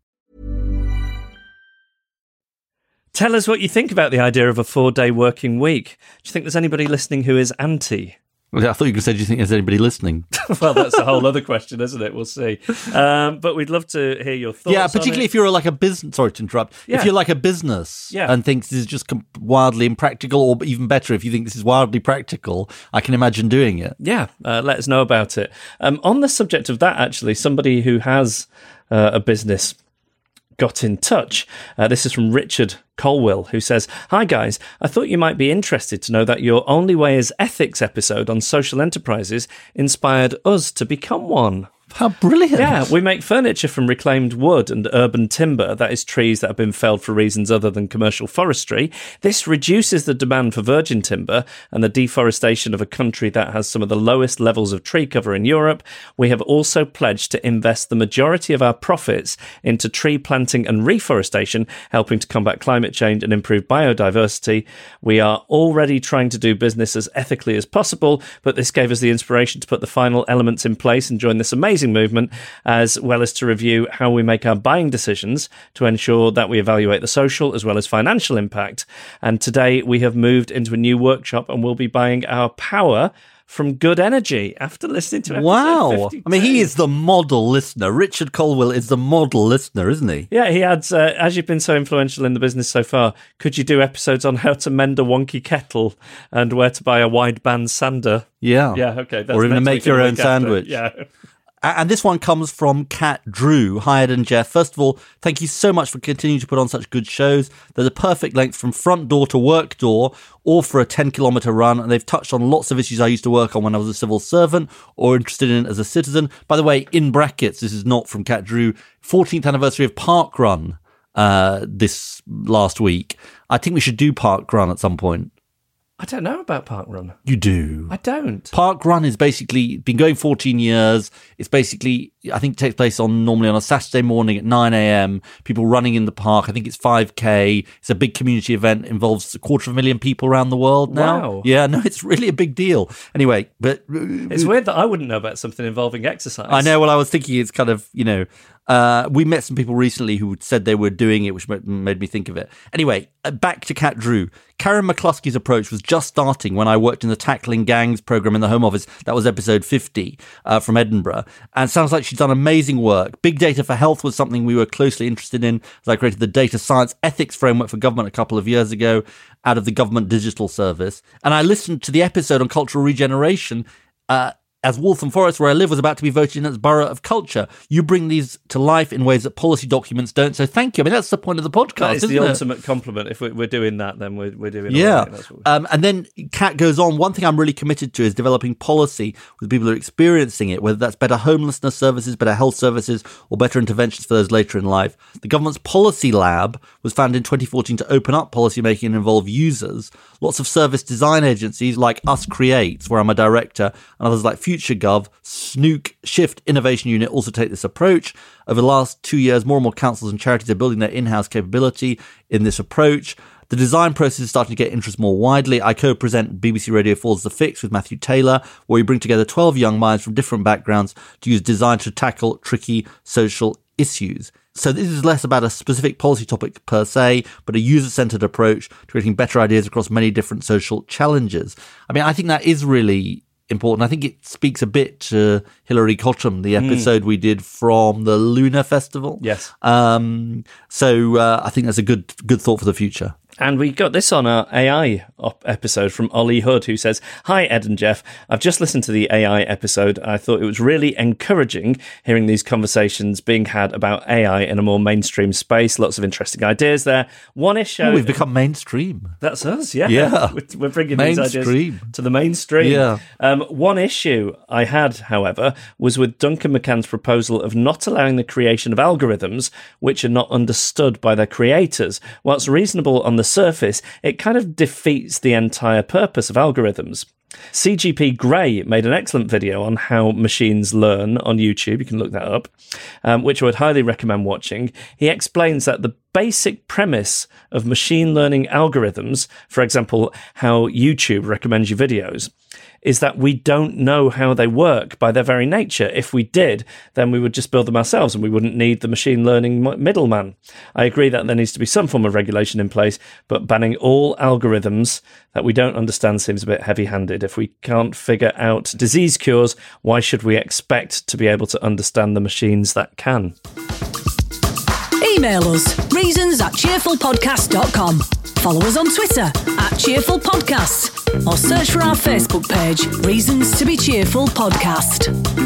Tell us what you think about the idea of a 4-day working week. Do you think there's anybody listening who is anti? Well, I thought you said, do you think there's anybody listening? Well, that's a whole other question, isn't it? We'll see. But we'd love to hear your thoughts. Yeah, particularly if you're like a business. Sorry to interrupt. Yeah. If you're like a business and think this is just wildly impractical, or even better, if you think this is wildly practical, I can imagine doing it. Yeah, let us know about it. On the subject of that, actually, somebody who has a business got in touch. This is from Richard Colwell, who says, "Hi guys, I thought you might be interested to know that your Only Way is Ethics episode on social enterprises inspired us to become one." How brilliant. Yeah, we make furniture from reclaimed wood and urban timber, that is trees that have been felled for reasons other than commercial forestry. This reduces the demand for virgin timber and the deforestation of a country that has some of the lowest levels of tree cover in Europe. We have also pledged to invest the majority of our profits into tree planting and reforestation, helping to combat climate change and improve biodiversity. We are already trying to do business as ethically as possible, but this gave us the inspiration to put the final elements in place and join this amazing movement, as well as to review how we make our buying decisions to ensure that we evaluate the social as well as financial impact. And today we have moved into a new workshop and we'll be buying our power from Good Energy after listening to episode 52. I mean, he is the model listener. Richard Colwell is the model listener, isn't he? Yeah, he adds, as you've been so influential in the business so far, could you do episodes on how to mend a wonky kettle and where to buy a wideband sander? Yeah. Yeah, okay. Or even make your own sandwich. Yeah. And this one comes from Kat Drew. Hi, Ed and Jeff. First of all, thank you so much for continuing to put on such good shows. They're the perfect length from front door to work door, or for a 10-kilometre run. And they've touched on lots of issues I used to work on when I was a civil servant or interested in as a citizen. By the way, in brackets, this is not from Kat Drew, 14th anniversary of Park Run this last week. I think we should do Park Run at some point. I don't know about Park Run. You do. I don't. Park Run is basically been going 14 years. It's basically, I think it takes place normally on a Saturday morning at 9 a.m. People running in the park. I think it's 5K. It's a big community event. Involves 250,000 people around the world now. Wow. Yeah, no, it's really a big deal. Anyway, but it's weird that I wouldn't know about something involving exercise. I know. Well, I was thinking it's kind of, we met some people recently who said they were doing it, which made me think of it. Anyway, back to Cat Drew. Karen McCluskey's approach was just starting when I worked in the Tackling Gangs program in the Home Office. That was episode 50 from Edinburgh. And it sounds like she's done amazing work. Big data for health was something we were closely interested in as I created the Data Science Ethics Framework for Government a couple of years ago out of the Government Digital Service. And I listened to the episode on cultural regeneration as Waltham Forest, where I live, was about to be voted in as Borough of Culture. You bring these to life in ways that policy documents don't. So thank you. I mean, that's the point of the podcast, that is isn't the it? ultimate compliment. If we're doing that, then we're doing yeah. all right. That's what And then Kat goes on, one thing I'm really committed to is developing policy with people who are experiencing it, whether that's better homelessness services, better health services, or better interventions for those later in life. The government's policy lab was founded in 2014 to open up policymaking and involve users. Lots of service design agencies like Us Creates, where I'm a director, and others like FutureGov, Snook, Shift Innovation Unit also take this approach. Over the last 2 years, more and more councils and charities are building their in-house capability in this approach. The design process is starting to get interest more widely. I co-present BBC Radio 4's The Fix with Matthew Taylor, where we bring together 12 young minds from different backgrounds to use design to tackle tricky social issues. So this is less about a specific policy topic per se, but a user-centered approach to creating better ideas across many different social challenges. I mean, I think that is really important. I think it speaks a bit to Hilary Cottam, the episode we did from the Lunar Festival. Yes. So I think that's a good thought for the future. And we got this on our AI episode from Ollie Hood, who says, "Hi, Ed and Jeff. I've just listened to the AI episode. I thought it was really encouraging hearing these conversations being had about AI in a more mainstream space. Lots of interesting ideas there. One issue..." Oh, we've become mainstream. That's us, yeah. Yeah. We're bringing these ideas to the mainstream. Yeah. One issue I had, however, was with Duncan McCann's proposal of not allowing the creation of algorithms which are not understood by their creators. Whilst reasonable on the surface, it kind of defeats the entire purpose of algorithms. CGP Grey made an excellent video on how machines learn on YouTube. You can look that up, which I would highly recommend watching. He explains that the basic premise of machine learning algorithms, for example, how YouTube recommends you videos, is that we don't know how they work by their very nature. If we did, then we would just build them ourselves and we wouldn't need the machine learning middleman. I agree that there needs to be some form of regulation in place, but banning all algorithms that we don't understand seems a bit heavy-handed. If we can't figure out disease cures, why should we expect to be able to understand the machines that can? Email us, reasons@cheerfulpodcast.com. Follow us on Twitter @cheerfulpodcasts or search for our Facebook page, Reasons to be Cheerful Podcast.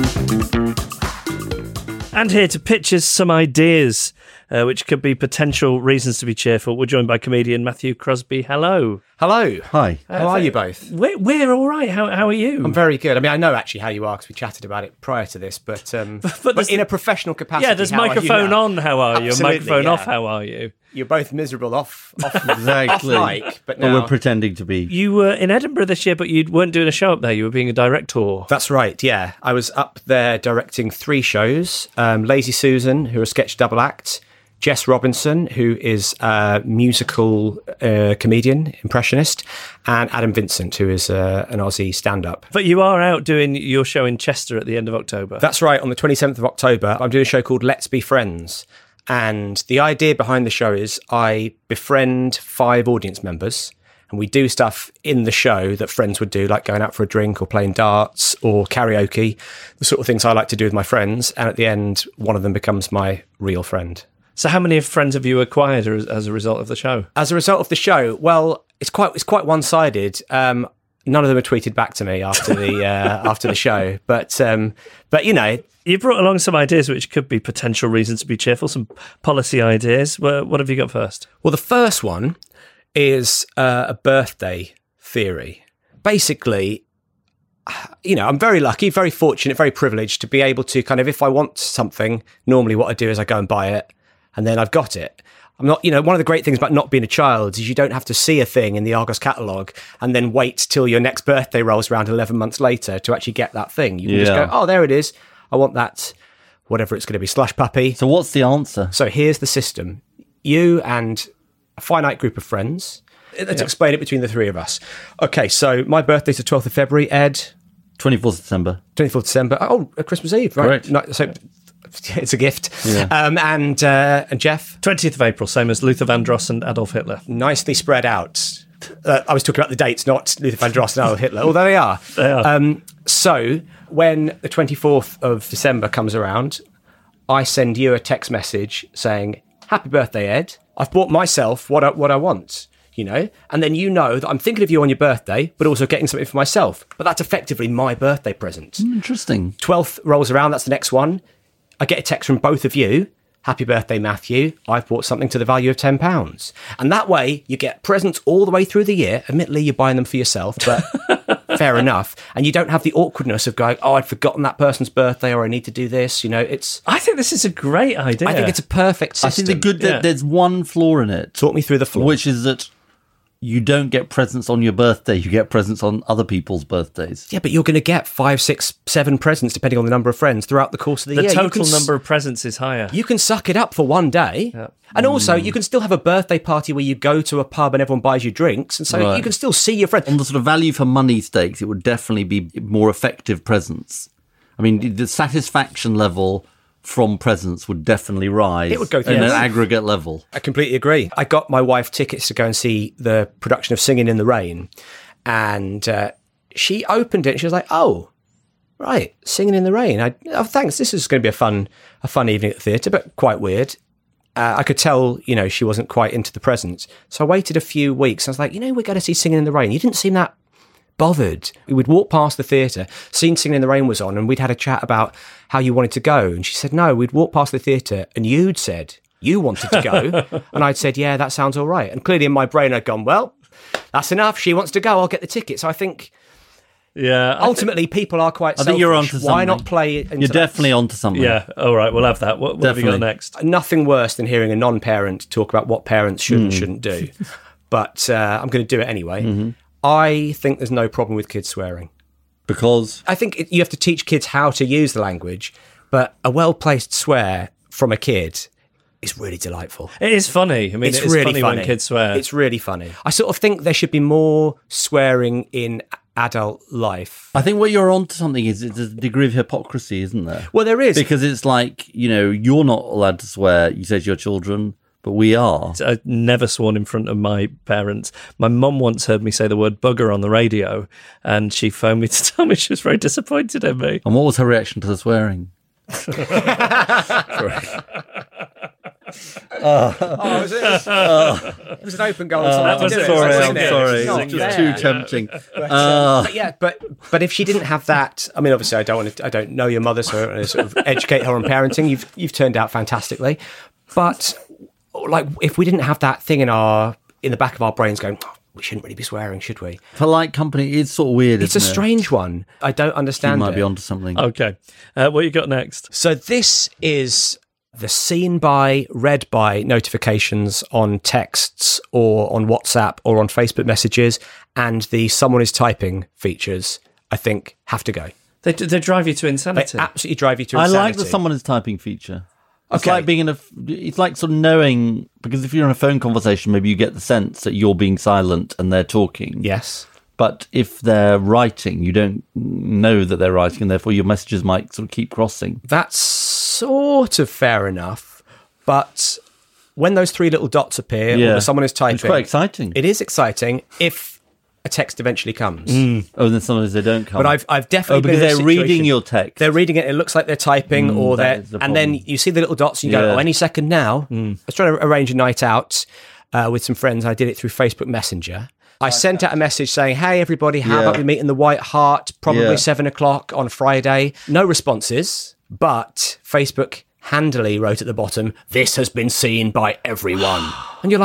And here to pitch us some ideas, which could be potential reasons to be cheerful. We're joined by comedian Matthew Crosby. Hello. Hello. Hi. How are you both? We're all right. How are you? I'm very good. I mean, I know actually how you are because we chatted about it prior to this, but in a professional capacity. Yeah, there's microphone on. How are you? Absolutely, microphone off. How are you? You're both miserable off Exactly. off mic, but now Well, we're pretending to be. You were in Edinburgh this year, but you weren't doing a show up there. You were being a director. That's right, yeah. I was up there directing 3 shows. Lazy Susan, who are a sketch double act. Jess Robinson, who is a musical comedian, impressionist. And Adam Vincent, who is an Aussie stand-up. But you are out doing your show in Chester at the end of October. That's right, on the 27th of October. I'm doing a show called Let's Be Friends. And the idea behind the show is I befriend 5 audience members and we do stuff in the show that friends would do, like going out for a drink or playing darts or karaoke, the sort of things I like to do with my friends. And at the end, one of them becomes my real friend. So how many friends have you acquired as a result of the show? As a result of the show, well, it's quite one-sided. None of them have tweeted back to me after the after the show, but you know. You brought along some ideas which could be potential reasons to be cheerful, some policy ideas. What have you got first? Well, the first one is a birthday theory. Basically, you know, I'm very lucky, very fortunate, very privileged to be able to kind of, if I want something, normally what I do is I go and buy it and then I've got it. I'm not, one of the great things about not being a child is you don't have to see a thing in the Argos catalogue and then wait till your next birthday rolls around 11 months later to actually get that thing. You can just go, oh, there it is. I want that, whatever it's going to be, slush puppy. So what's the answer? So here's the system. You and a finite group of friends. Let's explain it between the three of us. Okay, so my birthday's the 12th of February, Ed. 24th December. 24th December. Oh, Christmas Eve, right? Correct. No, so it's a gift. Yeah. And Jeff? 20th of April, same as Luther Vandross and Adolf Hitler. Nicely spread out. I was talking about the dates, not Luther Vandross and Adolf Hitler, although they are. They are. So when the 24th of December comes around, I send you a text message saying, happy birthday, Ed. I've bought myself what I want. And then that I'm thinking of you on your birthday, but also getting something for myself. But that's effectively my birthday present. Interesting. 12th rolls around, that's the next one. I get a text from both of you. Happy birthday, Matthew. I've bought something to the value of £10. And that way, you get presents all the way through the year. Admittedly, you're buying them for yourself, but fair enough. And you don't have the awkwardness of going, oh, I'd forgotten that person's birthday or I need to do this. I think this is a great idea. I think it's a perfect system. I think there's one flaw in it. Talk me through the flaw. Which is that you don't get presents on your birthday, you get presents on other people's birthdays. Yeah, but you're going to get 5, 6, 7 presents, depending on the number of friends, throughout the course of the year. The total number of presents is higher. You can suck it up for one day. Yeah. And also, you can still have a birthday party where you go to a pub and everyone buys you drinks. And so you can still see your friends. On the sort of value for money stakes, it would definitely be more effective presents. I mean, the satisfaction level from presents would definitely rise. It would go at an aggregate level. I completely agree. I got my wife tickets to go and see the production of Singing in the Rain, and she opened it and she was like, "Oh, right, Singing in the Rain. Thanks. This is going to be a fun evening at the theatre, but quite weird." I could tell, she wasn't quite into the presents. So I waited a few weeks. I was like, we're going to see Singing in the Rain. You didn't seem that bothered. We would walk past the theatre, seen Singing in the Rain was on, and we'd had a chat about how you wanted to go. And she said, no, we'd walk past the theatre and you'd said you wanted to go. And I'd said, yeah, that sounds all right. And clearly in my brain I'd gone, well, that's enough. She wants to go. I'll get the ticket. So I think ultimately people are quite selfish. I think you're onto something. Why not play it into You're definitely onto something. Yeah, all right, we'll have that. What have you got next? Nothing worse than hearing a non-parent talk about what parents should and shouldn't do. But I'm going to do it anyway. Mm-hmm. I think there's no problem with kids swearing. Because? I think you have to teach kids how to use the language, but a well-placed swear from a kid is really delightful. It is funny. I mean, it's really funny when kids swear. It's really funny. I sort of think there should be more swearing in adult life. I think what you're onto something is there's a degree of hypocrisy, isn't there? Well, there is. Because it's like, you're not allowed to swear, you say to your children, but we are. I've never sworn in front of my parents. My mum once heard me say the word bugger on the radio, and she phoned me to tell me she was very disappointed in me. And what was her reaction to the swearing? It was an open goal. I'm sorry. It's just too tempting. But if she didn't have that, I mean, obviously, I don't know your mother, so I don't want to sort of educate her on parenting. You've turned out fantastically, but like, if we didn't have that thing in the back of our brains going, we shouldn't really be swearing, should we? Polite company is sort of weird, It's a strange one. I don't understand. You might be onto something. Okay. What you got next? So this is the seen by, read by notifications on texts or on WhatsApp or on Facebook messages, and the someone is typing features, I think, have to go. They drive you to insanity. They absolutely drive you to insanity. I like the someone is typing feature. It's like being it's like sort of knowing, because if you're in a phone conversation, maybe you get the sense that you're being silent and they're talking. Yes. But if they're writing, you don't know that they're writing, and therefore your messages might sort of keep crossing. That's sort of fair enough. But when those 3 little dots appear, or someone is typing, it's quite exciting. It is exciting if a text eventually comes. Oh, then sometimes they don't come. But I've definitely because they're reading your text. They're reading it. It looks like they're typing, and then you see the little dots, and you go, "Oh, any second now." I was trying to arrange a night out with some friends. I did it through Facebook Messenger. I sent out a message saying, "Hey, everybody, how about we meet in the White Hart, probably 7 o'clock on Friday?" No responses, but Facebook handily wrote at the bottom, "This has been seen by everyone." And you're like,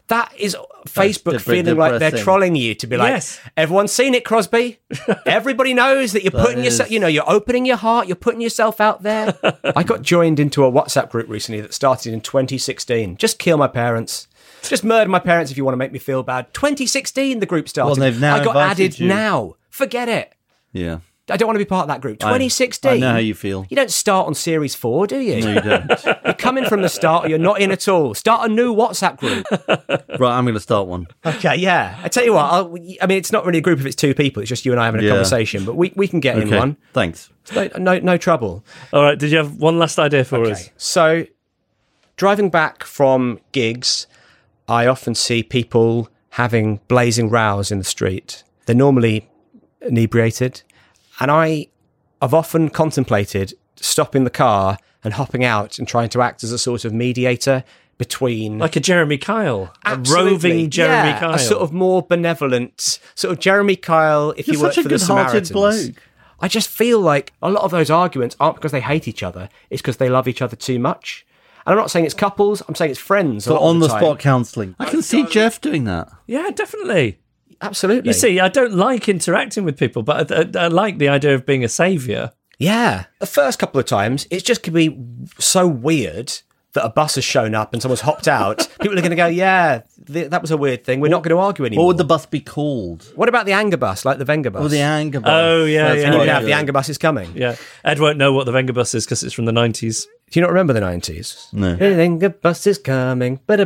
That is Facebook That's feeling like they're depressing. trolling you to be like, Yes. everyone's seen it, Crosby. Everybody knows that you're putting yourself, you're opening your heart, you're putting yourself out there. I got joined into a WhatsApp group recently that started in 2016. Just kill my parents. Just murder my parents if you want to make me feel bad. 2016, the group started. Well, they've now I got invited added you. now. Forget it. Yeah. I don't want to be part of that group. 2016. I know how you feel. You don't start on series 4, do you? No, you don't. You're coming from the start or you're not in at all. Start a new WhatsApp group. Right, I'm going to start one. Okay, yeah. I tell you what, I mean, it's not really a group if it's 2 people. It's just you and I having a conversation, but we can get in one. Thanks. No trouble. All right, did you have one last idea for us? So, driving back from gigs, I often see people having blazing rows in the street. They're normally inebriated. And I've often contemplated stopping the car and hopping out and trying to act as a sort of mediator between... Like a Jeremy Kyle. Absolutely. A roving Jeremy Yeah, Kyle. a sort of more benevolent, sort of Jeremy Kyle if You're you worked such a for the good-hearted Samaritans. bloke. I just feel like a lot of those arguments aren't because they hate each other, it's because they love each other too much. And I'm not saying it's couples, I'm saying it's friends. So on-the-spot counselling. I can see Jeff doing that. Yeah, definitely. Absolutely. You see, I don't like interacting with people, but I like the idea of being a saviour. Yeah. The first couple of times, it's just going to be so weird that a bus has shown up and someone's hopped out. People are going to go, yeah, that was a weird thing. We're not going to argue anymore. What would the bus be called? What about the anger bus, like the Venga bus? Oh, the anger bus. Oh, yeah, That's yeah. And you quite can have good. the anger bus is coming. Yeah. Ed won't know what the Venga bus is because it's from the 90s. Do you not remember the 90s? No. The anger bus is coming. Well,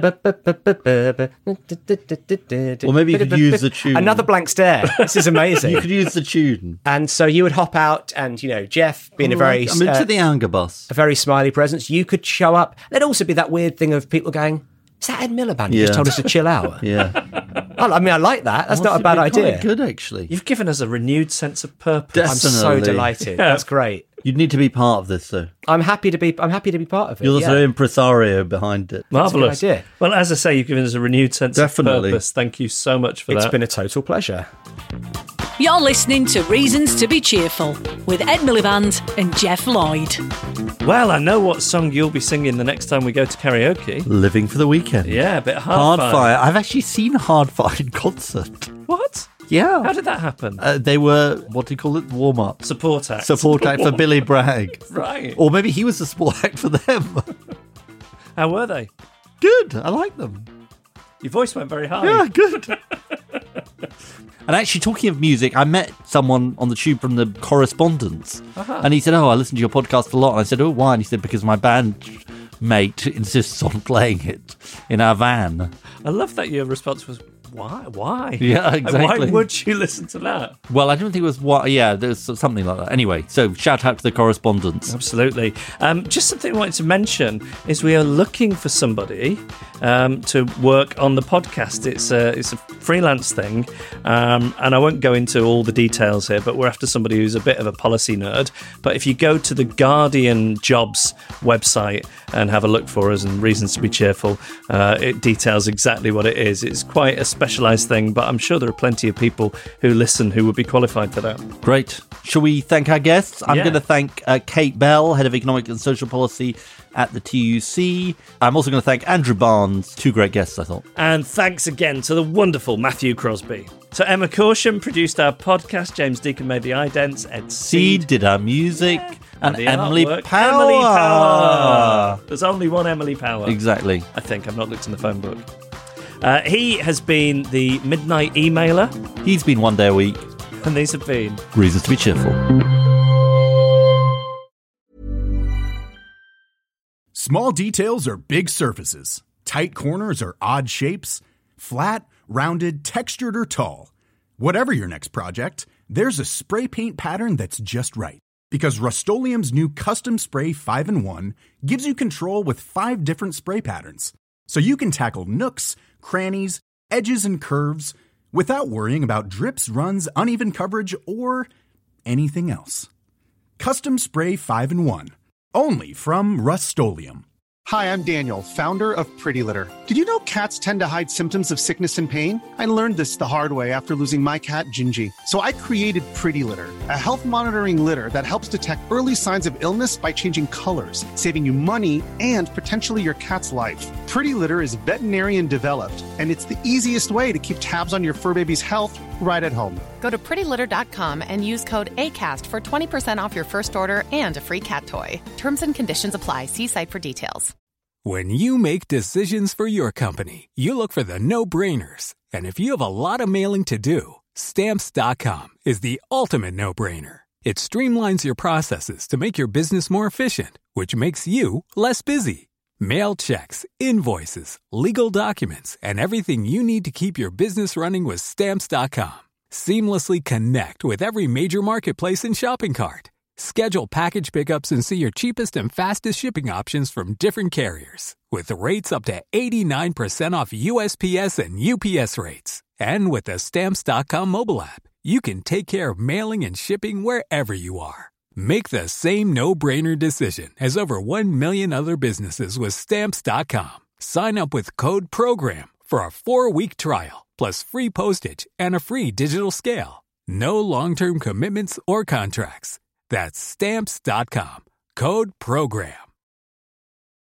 maybe you could use the tune. Another blank stare. This is amazing. You could use the tune. And so you would hop out and, Jeff being I'm into the anger bus. a very smiley presence, you could show up. There'd also be that weird thing of people going, is that Ed Miliband? He Yeah. just told us to chill out. Yeah. I mean, I like that. That's not a It'd bad be idea. quite good, actually. You've given us a renewed sense of purpose. I'm so Definitely. delighted. That's great. You'd need to be part of this, though. I'm happy to be part of it. You're the yeah. sort of impresario behind it. Marvellous. idea. Well, as I say, you've given us a renewed sense Definitely. of purpose. Thank you so much for It's that. been a total pleasure. You're listening to Reasons to be Cheerful with Ed Miliband and Jeff Lloyd. Well, I know what song you'll be singing the next time we go to karaoke. Living for the weekend. Yeah, a bit hard Hardfire. I've actually seen Hardfire in concert. What? Yeah. How did that happen? They were, what do you call it? Warm up. Support act. Support act for Billy Bragg. Right. Or maybe he was the support act for them. How were they? Good. I like them. Your voice went very high. Yeah, good. And actually, talking of music, I met someone on the tube from the Correspondence. And he said, I listen to your podcast a lot. And I said, why? And he said, because my band mate insists on playing it in our van. I love that your response was, why? Yeah, Like, exactly. why would you listen to that? Well, I don't think it was what. Yeah, there's something like that. Anyway, so shout out to the Correspondence. Absolutely. Just something I wanted to mention is we are looking for somebody to work on the podcast. It's a freelance thing, and I won't go into all the details here, but we're after somebody who's a bit of a policy nerd. But if you go to the Guardian Jobs website and have a look for us and Reasons to be Cheerful, it details exactly what it is. It's quite a specialised thing, but I'm sure there are plenty of people who listen who would be qualified for that. Great. Shall we thank our guests? I'm Yeah. going to thank Kate Bell, Head of Economic and Social Policy at the TUC. I'm also going to thank Andrew Barnes. Two great guests, I thought. And thanks again to the wonderful Matthew Crosby. To Emma Caution, produced our podcast. James Deacon made the idents. Ed Seed did our music. And the Emily artwork. Power. Emily Power. There's only one Emily Power. Exactly. I think. I've not looked in the phone book. He has been the Midnight Emailer. He's been one day a week. And these have been Reasons to be Cheerful. Small details are big surfaces. Tight corners are odd shapes. Flat, rounded, textured, or tall. Whatever your next project, there's a spray paint pattern that's just right. Because Rust-Oleum's new Custom Spray 5-in-1 gives you control with 5 different spray patterns. So you can tackle nooks, crannies, edges, and curves without worrying about drips, runs, uneven coverage, or anything else. Custom Spray 5-in-1. Only from Rust-Oleum. Hi, I'm Daniel, founder of Pretty Litter. Did you know cats tend to hide symptoms of sickness and pain? I learned this the hard way after losing my cat, Gingy. So I created Pretty Litter, a health monitoring litter that helps detect early signs of illness by changing colors, saving you money and potentially your cat's life. Pretty Litter is veterinarian developed, and it's the easiest way to keep tabs on your fur baby's health right at home. Go to prettylitter.com and use code ACAST for 20% off your first order and a free cat toy. Terms and conditions apply. See site for details. When you make decisions for your company, you look for the no-brainers. And if you have a lot of mailing to do, Stamps.com is the ultimate no-brainer. It streamlines your processes to make your business more efficient, which makes you less busy. Mail checks, invoices, legal documents, and everything you need to keep your business running with Stamps.com. Seamlessly connect with every major marketplace and shopping cart. Schedule package pickups and see your cheapest and fastest shipping options from different carriers, with rates up to 89% off USPS and UPS rates. And with the Stamps.com mobile app, you can take care of mailing and shipping wherever you are. Make the same no-brainer decision as over 1 million other businesses with Stamps.com. Sign up with code PROGRAM for a 4-week trial, plus free postage and a free digital scale. No long-term commitments or contracts. That's Stamps.com. Code PROGRAM.